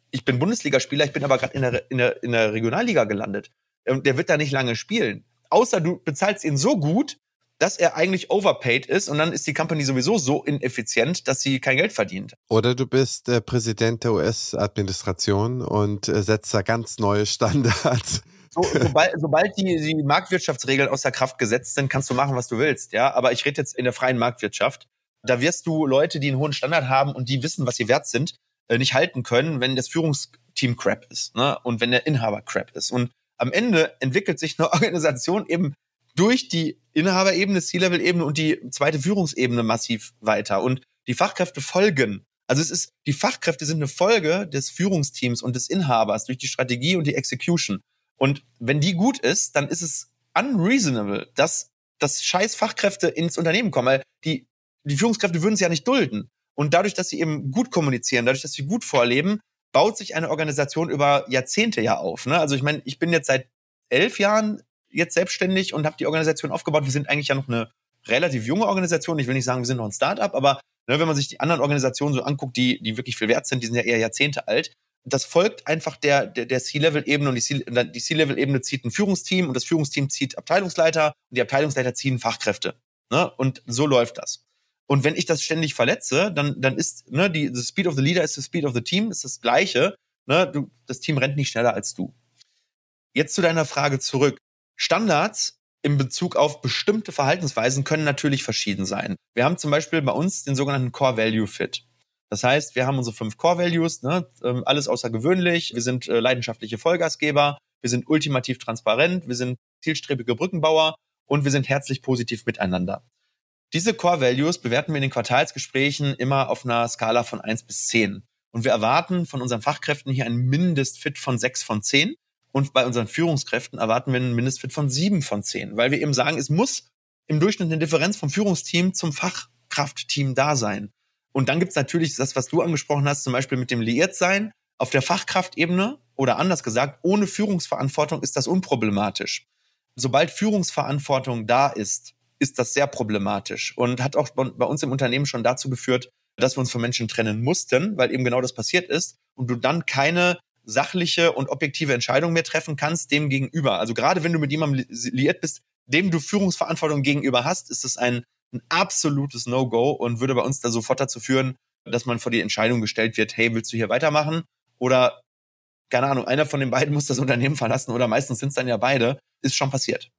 B: ich bin Bundesligaspieler, ich bin aber gerade in der, in, der, in der Regionalliga gelandet. Und der wird da nicht lange spielen. Außer du bezahlst ihn so gut, dass er eigentlich overpaid ist und dann ist die Company sowieso so ineffizient, dass sie kein Geld verdient.
A: Oder du bist äh, Präsident der U S-Administration und äh, setzt da ganz neue Standards.
B: So, sobald, sobald die, die Marktwirtschaftsregeln außer Kraft gesetzt sind, kannst du machen, was du willst. Ja, aber ich rede jetzt in der freien Marktwirtschaft. Da wirst du Leute, die einen hohen Standard haben und die wissen, was sie wert sind, äh, nicht halten können, wenn das Führungsteam crap ist, ne? Und wenn der Inhaber crap ist. Und am Ende entwickelt sich eine Organisation eben durch die Inhaberebene, C-Level-Ebene und die zweite Führungsebene massiv weiter. Und die Fachkräfte folgen. Also es ist, die Fachkräfte sind eine Folge des Führungsteams und des Inhabers durch die Strategie und die Execution. Und wenn die gut ist, dann ist es unreasonable, dass, dass scheiß Fachkräfte ins Unternehmen kommen. Weil die, die Führungskräfte würden es ja nicht dulden. Und dadurch, dass sie eben gut kommunizieren, dadurch, dass sie gut vorleben, baut sich eine Organisation über Jahrzehnte ja auf. Ne? Also ich meine, ich bin jetzt seit elf Jahren jetzt selbstständig und habe die Organisation aufgebaut. Wir sind eigentlich ja noch eine relativ junge Organisation. Ich will nicht sagen, wir sind noch ein Start-up, aber ne, wenn man sich die anderen Organisationen so anguckt, die, die wirklich viel wert sind, die sind ja eher Jahrzehnte alt. Das folgt einfach der, der, der C-Level-Ebene und die, C, die C-Level-Ebene zieht ein Führungsteam und das Führungsteam zieht Abteilungsleiter und die Abteilungsleiter ziehen Fachkräfte. Ne? Und so läuft das. Und wenn ich das ständig verletze, dann, dann ist ne, die the speed of the leader is the speed of the team, ist das Gleiche. Ne? Du, das Team rennt nicht schneller als du. Jetzt zu deiner Frage zurück. Standards in Bezug auf bestimmte Verhaltensweisen können natürlich verschieden sein. Wir haben zum Beispiel bei uns den sogenannten Core Value Fit. Das heißt, wir haben unsere fünf Core Values, ne, alles außergewöhnlich. Wir sind äh, leidenschaftliche Vollgasgeber, wir sind ultimativ transparent, wir sind zielstrebige Brückenbauer und wir sind herzlich positiv miteinander. Diese Core Values bewerten wir in den Quartalsgesprächen immer auf einer Skala von eins bis zehn. Und wir erwarten von unseren Fachkräften hier einen Mindestfit von sechs von zehn. Und bei unseren Führungskräften erwarten wir einen Mindestfit von sieben von zehn, weil wir eben sagen, es muss im Durchschnitt eine Differenz vom Führungsteam zum Fachkraftteam da sein. Und dann gibt's natürlich das, was du angesprochen hast, zum Beispiel mit dem Liiertsein auf der Fachkraftebene oder anders gesagt, ohne Führungsverantwortung ist das unproblematisch. Sobald Führungsverantwortung da ist, ist das sehr problematisch und hat auch bei uns im Unternehmen schon dazu geführt, dass wir uns von Menschen trennen mussten, weil eben genau das passiert ist und du dann keine sachliche und objektive Entscheidung mehr treffen kannst dem gegenüber. Also gerade wenn du mit jemandem liiert bist, dem du Führungsverantwortung gegenüber hast, ist es ein, ein absolutes No-Go und würde bei uns da sofort dazu führen, dass man vor die Entscheidung gestellt wird, hey, willst du hier weitermachen? Oder, keine Ahnung, einer von den beiden muss das Unternehmen verlassen oder meistens sind es dann ja beide. Ist schon passiert.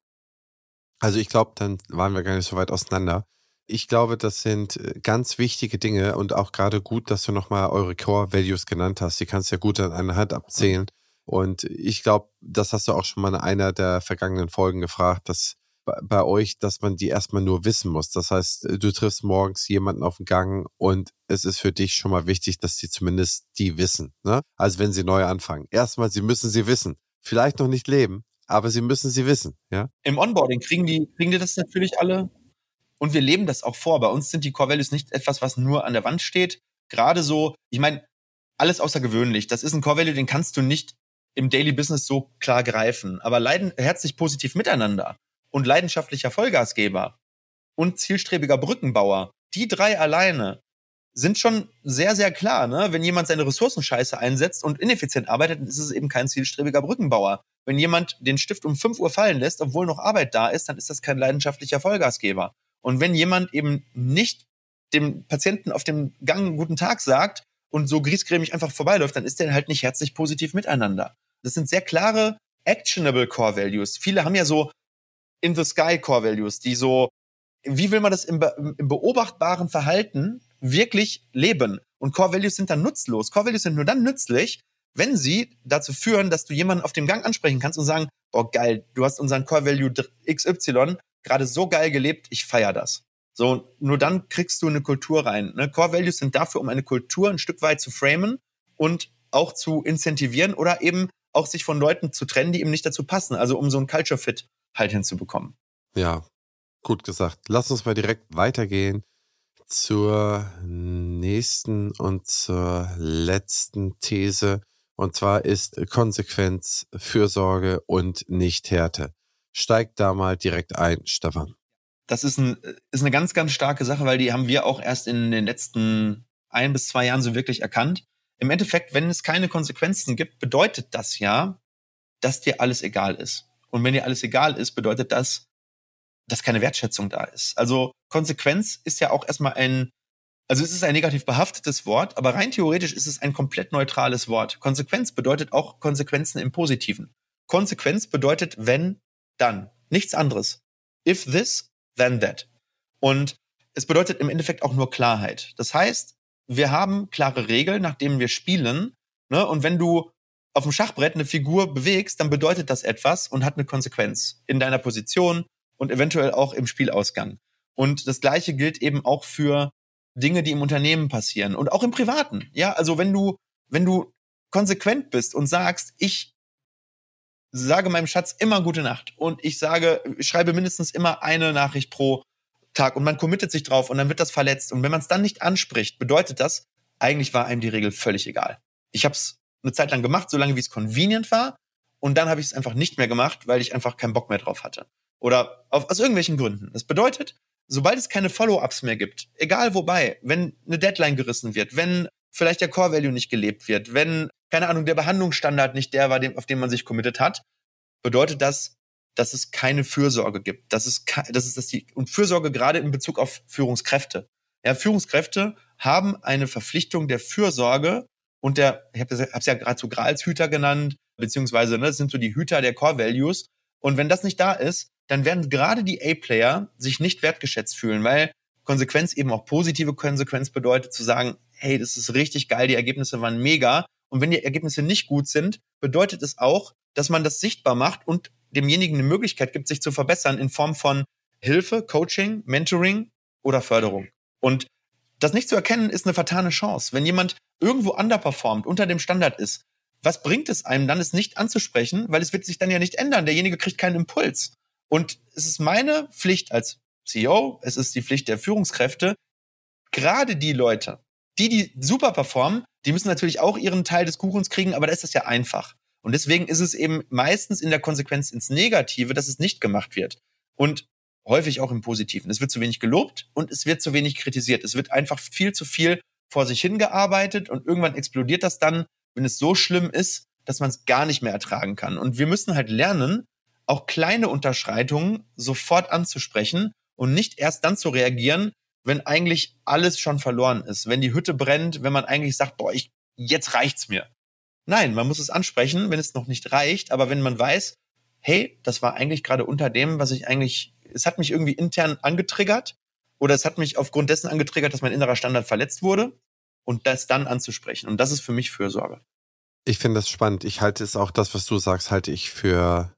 A: Also ich glaube, dann waren wir gar nicht so weit auseinander. Ich glaube, das sind ganz wichtige Dinge und auch gerade gut, dass du nochmal eure Core Values genannt hast. Die kannst du ja gut an einer Hand abzählen. Und ich glaube, das hast du auch schon mal in einer der vergangenen Folgen gefragt, dass bei euch, dass man die erstmal nur wissen muss. Das heißt, du triffst morgens jemanden auf dem Gang und es ist für dich schon mal wichtig, dass sie zumindest die wissen. Ne? Also wenn sie neu anfangen. Erstmal, sie müssen sie wissen. Vielleicht noch nicht leben, aber sie müssen sie wissen. Ja?
B: Im Onboarding kriegen die, kriegen die das natürlich alle. Und wir leben das auch vor. Bei uns sind die Core Values nicht etwas, was nur an der Wand steht. Gerade so, ich meine, alles außergewöhnlich. Das ist ein Core Value, den kannst du nicht im Daily Business so klar greifen. Aber leiden, herzlich positiv miteinander und leidenschaftlicher Vollgasgeber und zielstrebiger Brückenbauer, die drei alleine sind schon sehr, sehr klar. Ne? Wenn jemand seine Ressourcen scheiße einsetzt und ineffizient arbeitet, dann ist es eben kein zielstrebiger Brückenbauer. Wenn jemand den Stift um fünf Uhr fallen lässt, obwohl noch Arbeit da ist, dann ist das kein leidenschaftlicher Vollgasgeber. Und wenn jemand eben nicht dem Patienten auf dem Gang einen guten Tag sagt und so griesgrämig einfach vorbeiläuft, dann ist der halt nicht herzlich positiv miteinander. Das sind sehr klare, actionable Core Values. Viele haben ja so in the sky Core Values, die so, wie will man das im, be- im beobachtbaren Verhalten wirklich leben? Und Core Values sind dann nutzlos. Core Values sind nur dann nützlich, wenn sie dazu führen, dass du jemanden auf dem Gang ansprechen kannst und sagen, boah, geil, du hast unseren Core Value X Y gerade so geil gelebt, ich feiere das. So, nur dann kriegst du eine Kultur rein. Ne? Core Values sind dafür, um eine Kultur ein Stück weit zu framen und auch zu incentivieren oder eben auch sich von Leuten zu trennen, die eben nicht dazu passen. Also um so ein Culture Fit halt hinzubekommen.
A: Ja, gut gesagt. Lass uns mal direkt weitergehen zur nächsten und zur letzten These. Und zwar ist Konsequenz, Fürsorge und nicht Härte. Steigt da mal direkt ein, Stefan.
B: Das ist, ein, ist eine ganz, ganz starke Sache, weil die haben wir auch erst in den letzten ein bis zwei Jahren so wirklich erkannt. im Endeffekt, wenn es keine Konsequenzen gibt, bedeutet das ja, dass dir alles egal ist. Und wenn dir alles egal ist, bedeutet das, dass keine Wertschätzung da ist. Also Konsequenz ist ja auch erstmal ein, also es ist ein negativ behaftetes Wort, aber rein theoretisch ist es ein komplett neutrales Wort. Konsequenz bedeutet auch Konsequenzen im Positiven. Konsequenz bedeutet wenn, dann. Nichts anderes. If this, then that. Und es bedeutet im Endeffekt auch nur Klarheit. Das heißt, wir haben klare Regeln, nach denen wir spielen. Ne? Und wenn du auf dem Schachbrett eine Figur bewegst, dann bedeutet das etwas und hat eine Konsequenz in deiner Position und eventuell auch im Spielausgang. Und das Gleiche gilt eben auch für Dinge, die im Unternehmen passieren und auch im Privaten. Ja, also wenn du, wenn du konsequent bist und sagst, ich sage meinem Schatz immer gute Nacht und ich sage, ich schreibe mindestens immer eine Nachricht pro Tag und man committet sich drauf und dann wird das verletzt. Und wenn man es dann nicht anspricht, bedeutet das, eigentlich war einem die Regel völlig egal. Ich habe es eine Zeit lang gemacht, solange wie es convenient war. Und dann habe ich es einfach nicht mehr gemacht, weil ich einfach keinen Bock mehr drauf hatte. Oder auf, aus irgendwelchen Gründen. Das bedeutet, sobald es keine Follow-ups mehr gibt, egal wobei, wenn eine Deadline gerissen wird, wenn vielleicht der Core-Value nicht gelebt wird, wenn, keine Ahnung, der Behandlungsstandard nicht der war, auf den man sich committed hat, bedeutet das, dass es keine Fürsorge gibt. Das ist, das ist das die, und Fürsorge gerade in Bezug auf Führungskräfte. Ja, Führungskräfte haben eine Verpflichtung der Fürsorge und der, ich habe es ja gerade so Gralshüter genannt, beziehungsweise, ne, das sind so die Hüter der Core Values. Und wenn das nicht da ist, dann werden gerade die A-Player sich nicht wertgeschätzt fühlen, weil Konsequenz eben auch positive Konsequenz bedeutet, zu sagen, hey, das ist richtig geil, die Ergebnisse waren mega. Und wenn die Ergebnisse nicht gut sind, bedeutet es auch, dass man das sichtbar macht und demjenigen eine Möglichkeit gibt, sich zu verbessern in Form von Hilfe, Coaching, Mentoring oder Förderung. Und das nicht zu erkennen, ist eine vertane Chance. Wenn jemand irgendwo underperformt, unter dem Standard ist, was bringt es einem dann, es nicht anzusprechen? Weil es wird sich dann ja nicht ändern. Derjenige kriegt keinen Impuls. Und es ist meine Pflicht als C E O, es ist die Pflicht der Führungskräfte, gerade die Leute, die, die super performen, die müssen natürlich auch ihren Teil des Kuchens kriegen, aber da ist das ja einfach. Und deswegen ist es eben meistens in der Konsequenz ins Negative, dass es nicht gemacht wird. Und häufig auch im Positiven. Es wird zu wenig gelobt und es wird zu wenig kritisiert. Es wird einfach viel zu viel vor sich hingearbeitet und irgendwann explodiert das dann, wenn es so schlimm ist, dass man es gar nicht mehr ertragen kann. Und wir müssen halt lernen, auch kleine Unterschreitungen sofort anzusprechen und nicht erst dann zu reagieren, wenn eigentlich alles schon verloren ist. Wenn die Hütte brennt, wenn man eigentlich sagt, boah, ich, jetzt reicht's mir. Nein, man muss es ansprechen, wenn es noch nicht reicht. Aber wenn man weiß, hey, das war eigentlich gerade unter dem, was ich eigentlich, es hat mich irgendwie intern angetriggert oder es hat mich aufgrund dessen angetriggert, dass mein innerer Standard verletzt wurde und das dann anzusprechen. Und das ist für mich Fürsorge.
A: Ich finde das spannend. Ich halte es auch, das, was du sagst, halte ich für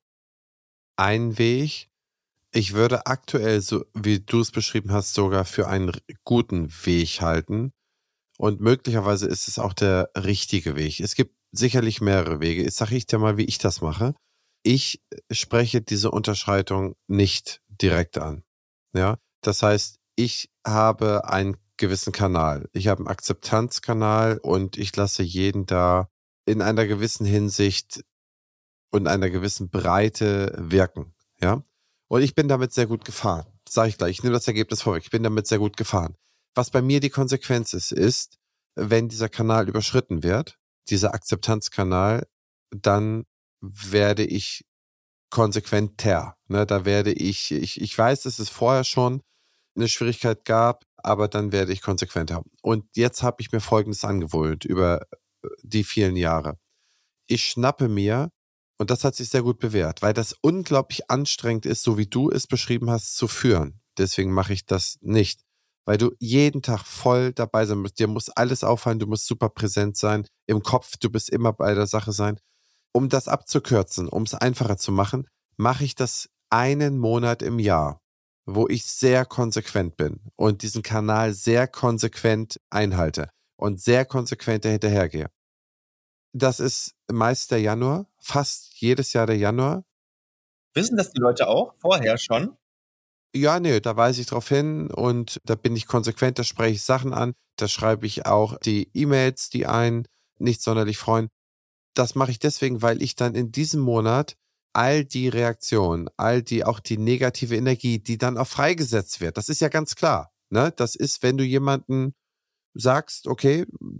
A: einen Weg. Ich würde aktuell, so wie du es beschrieben hast, sogar für einen guten Weg halten. Und möglicherweise ist es auch der richtige Weg. Es gibt sicherlich mehrere Wege. Jetzt sage ich dir mal, wie ich das mache. Ich spreche diese Unterschreitung nicht direkt an. Ja, das heißt, ich habe einen gewissen Kanal. Ich habe einen Akzeptanzkanal und ich lasse jeden da in einer gewissen Hinsicht und einer gewissen Breite wirken. Ja, und ich bin damit sehr gut gefahren. Sage ich gleich. Ich nehme das Ergebnis vorweg. Ich bin damit sehr gut gefahren. Was bei mir die Konsequenz ist, ist, wenn dieser Kanal überschritten wird, dieser Akzeptanzkanal, dann werde ich konsequenter. Ne, da werde ich, ich, ich weiß, dass es vorher schon eine Schwierigkeit gab, aber dann werde ich konsequenter. Und jetzt habe ich mir Folgendes angewöhnt über die vielen Jahre. Ich schnappe mir, und das hat sich sehr gut bewährt, weil das unglaublich anstrengend ist, so wie du es beschrieben hast, zu führen. Deswegen mache ich das nicht. Weil du jeden Tag voll dabei sein musst. Dir muss alles auffallen, du musst super präsent sein. Im Kopf, du bist immer bei der Sache sein. Um das abzukürzen, um es einfacher zu machen, mache ich das einen Monat im Jahr, wo ich sehr konsequent bin und diesen Kanal sehr konsequent einhalte und sehr konsequent dahinterhergehe. Das ist meist der Januar, fast jedes Jahr der Januar.
B: Wissen das die Leute auch vorher schon?
A: Ja, nee, da weise ich drauf hin und da bin ich konsequent, da spreche ich Sachen an, da schreibe ich auch die E-Mails, die einen nicht sonderlich freuen. Das mache ich deswegen, weil ich dann in diesem Monat all die Reaktionen, all die, auch die negative Energie, die dann auch freigesetzt wird, das ist ja ganz klar, ne? Das ist, wenn du jemanden sagst, okay,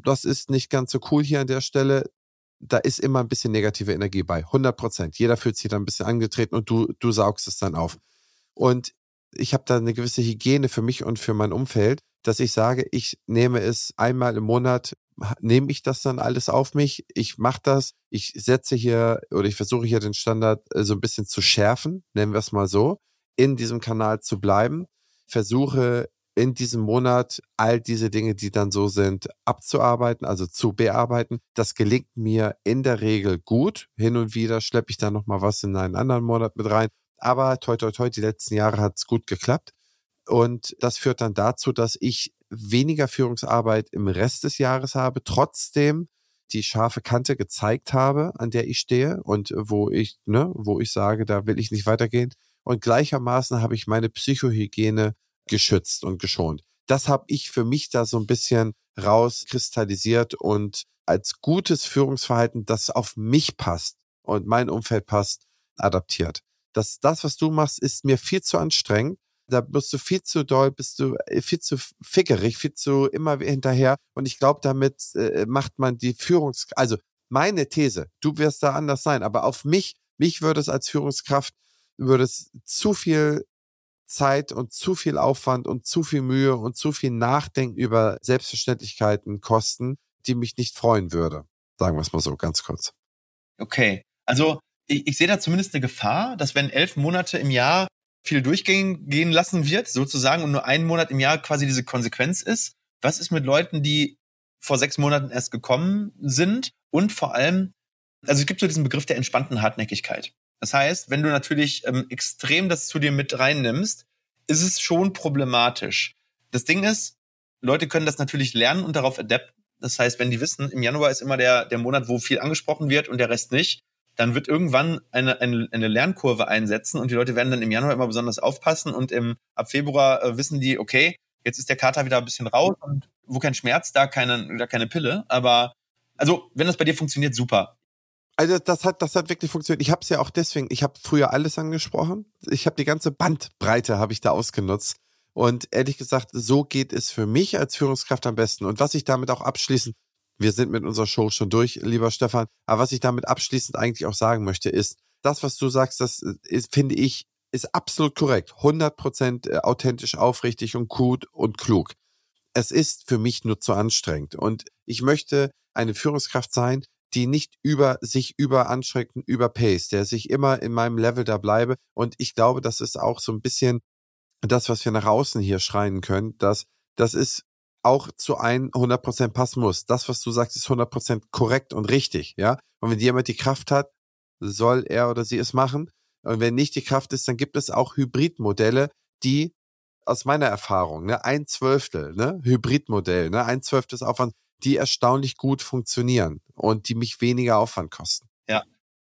A: das ist nicht ganz so cool hier an der Stelle. Da ist immer ein bisschen negative Energie bei, hundert Prozent. Jeder fühlt sich da ein bisschen angetreten und du, du saugst es dann auf. Und ich habe da eine gewisse Hygiene für mich und für mein Umfeld, dass ich sage, ich nehme es einmal im Monat, nehme ich das dann alles auf mich, ich mache das, ich setze hier oder ich versuche hier den Standard so ein bisschen zu schärfen, nennen wir es mal so, in diesem Kanal zu bleiben, versuche in diesem Monat all diese Dinge, die dann so sind, abzuarbeiten, also zu bearbeiten. Das gelingt mir in der Regel gut. Hin und wieder schleppe ich da nochmal was in einen anderen Monat mit rein. Aber toi, toi, toi, die letzten Jahre hat es gut geklappt. Und das führt dann dazu, dass ich weniger Führungsarbeit im Rest des Jahres habe, trotzdem die scharfe Kante gezeigt habe, an der ich stehe und wo ich, ne, wo ich sage, da will ich nicht weitergehen. Und gleichermaßen habe ich meine Psychohygiene geschützt und geschont. Das habe ich für mich da so ein bisschen rauskristallisiert und als gutes Führungsverhalten, das auf mich passt und mein Umfeld passt, adaptiert. Das, das, was du machst, ist mir viel zu anstrengend. Da bist du viel zu doll, bist du viel zu fickerig, viel zu immer hinterher. Und ich glaube, damit äh, macht man die Führungs... Also meine These, du wirst da anders sein, aber auf mich, mich würde es als Führungskraft, würde es zu viel Zeit und zu viel Aufwand und zu viel Mühe und zu viel Nachdenken über Selbstverständlichkeiten kosten, die mich nicht freuen würde. Sagen wir es mal so, ganz kurz.
B: Okay, also ich, ich sehe da zumindest eine Gefahr, dass wenn elf Monate im Jahr viel durchgehen gehen lassen wird, sozusagen, und nur einen Monat im Jahr quasi diese Konsequenz ist, was ist mit Leuten, die vor sechs Monaten erst gekommen sind? Und vor allem, also es gibt so diesen Begriff der entspannten Hartnäckigkeit. Das heißt, wenn du natürlich ähm, extrem das zu dir mit reinnimmst, ist es schon problematisch. Das Ding ist, Leute können das natürlich lernen und darauf adapten. Das heißt, wenn die wissen, im Januar ist immer der, der Monat, wo viel angesprochen wird und der Rest nicht, dann wird irgendwann eine, eine, eine Lernkurve einsetzen und die Leute werden dann im Januar immer besonders aufpassen und im, ab Februar äh, wissen die, okay, jetzt ist der Kater wieder ein bisschen raus und wo kein Schmerz, da keine, da keine Pille. Aber also, wenn das bei dir funktioniert, super.
A: Also das hat, das hat wirklich funktioniert. Ich habe es ja auch deswegen, ich habe früher alles angesprochen. Ich habe die ganze Bandbreite habe ich da ausgenutzt. Und ehrlich gesagt, so geht es für mich als Führungskraft am besten. Und was ich damit auch abschließend, wir sind mit unserer Show schon durch, lieber Stefan, aber was ich damit abschließend eigentlich auch sagen möchte, ist, das, was du sagst, das ist, finde ich, ist absolut korrekt. hundert Prozent authentisch, aufrichtig und gut und klug. Es ist für mich nur zu anstrengend. Und ich möchte eine Führungskraft sein, die nicht über sich überanstrengt und überpaced, der sich immer in meinem Level da bleibe. Und ich glaube, das ist auch so ein bisschen das, was wir nach außen hier schreien können, dass das ist auch zu hundert Prozent passen muss. Das, was du sagst, ist hundert Prozent korrekt und richtig, ja. Und wenn jemand die Kraft hat, soll er oder sie es machen. Und wenn nicht die Kraft ist, dann gibt es auch Hybridmodelle, die aus meiner Erfahrung, ne, ein Zwölftel, ne, Hybridmodell, ne, ein Zwölftel Aufwand, die erstaunlich gut funktionieren und die mich weniger Aufwand kosten.
B: Ja.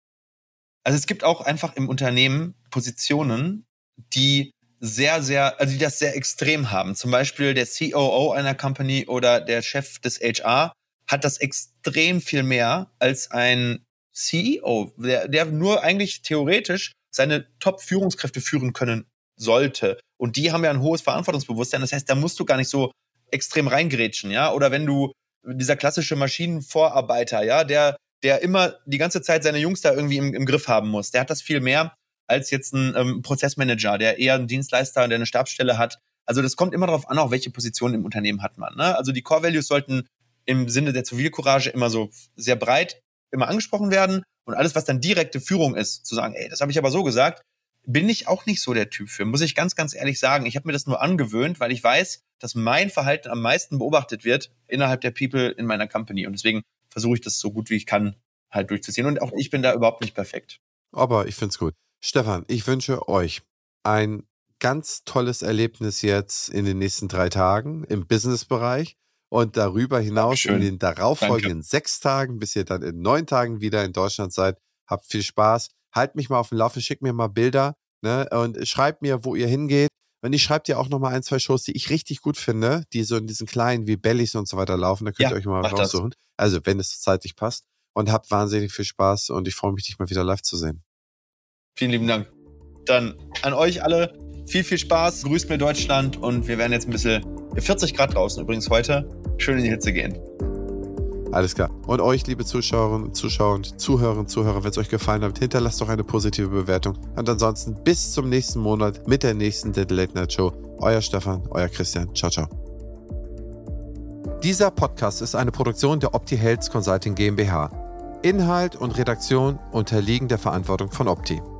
B: Also es gibt auch einfach im Unternehmen Positionen, die sehr, sehr, also die das sehr extrem haben. Zum Beispiel der C O O einer Company oder der Chef des H R hat das extrem viel mehr als ein C E O, der, der nur eigentlich theoretisch seine Top-Führungskräfte führen können sollte. Und die haben ja ein hohes Verantwortungsbewusstsein. Das heißt, da musst du gar nicht so extrem reingerätschen, ja. Oder wenn du dieser klassische Maschinenvorarbeiter, ja, der, der immer die ganze Zeit seine Jungs da irgendwie im, im Griff haben muss, der hat das viel mehr als jetzt ein ähm, Prozessmanager, der eher einen Dienstleister, der eine Stabsstelle hat. Also das kommt immer darauf an, auch welche Position im Unternehmen hat man, ne? Also die Core Values sollten im Sinne der Zivilcourage immer so sehr breit immer angesprochen werden und alles, was dann direkte Führung ist, zu sagen, ey, das habe ich aber so gesagt, bin ich auch nicht so der Typ für, muss ich ganz, ganz ehrlich sagen. Ich habe mir das nur angewöhnt, weil ich weiß, dass mein Verhalten am meisten beobachtet wird innerhalb der People in meiner Company. Und deswegen versuche ich das so gut wie ich kann halt durchzuziehen. Und auch ich bin da überhaupt nicht perfekt.
A: Aber ich finde es gut. Stefan, ich wünsche euch ein ganz tolles Erlebnis jetzt in den nächsten drei Tagen im Businessbereich und darüber hinaus Dankeschön. In den darauffolgenden Danke. sechs Tagen, bis ihr dann in neun Tagen wieder in Deutschland seid. Habt viel Spaß. Halt mich mal auf dem Laufenden, schickt mir mal Bilder, ne, und schreibt mir, wo ihr hingeht. Und ich schreibe dir auch noch mal ein, zwei Shows, die ich richtig gut finde, die so in diesen kleinen wie Bellys und so weiter laufen. Da könnt ja, ihr euch mal raussuchen. Das. Also, wenn es zeitlich passt. Und habt wahnsinnig viel Spaß und ich freue mich, dich mal wieder live zu sehen.
B: Vielen lieben Dank. Dann an euch alle viel, viel Spaß. Grüßt mir Deutschland und wir werden jetzt ein bisschen vierzig Grad draußen übrigens heute. Schön in die Hitze gehen.
A: Alles klar. Und euch, liebe Zuschauerinnen, Zuschauer und Zuhörerinnen, Zuhörer, wenn es euch gefallen hat, hinterlasst doch eine positive Bewertung. Und ansonsten bis zum nächsten Monat mit der nächsten Dental Late Night Show. Euer Stefan, euer Christian. Ciao, ciao. Dieser Podcast ist eine Produktion der Opti Health Consulting GmbH. Inhalt und Redaktion unterliegen der Verantwortung von Opti.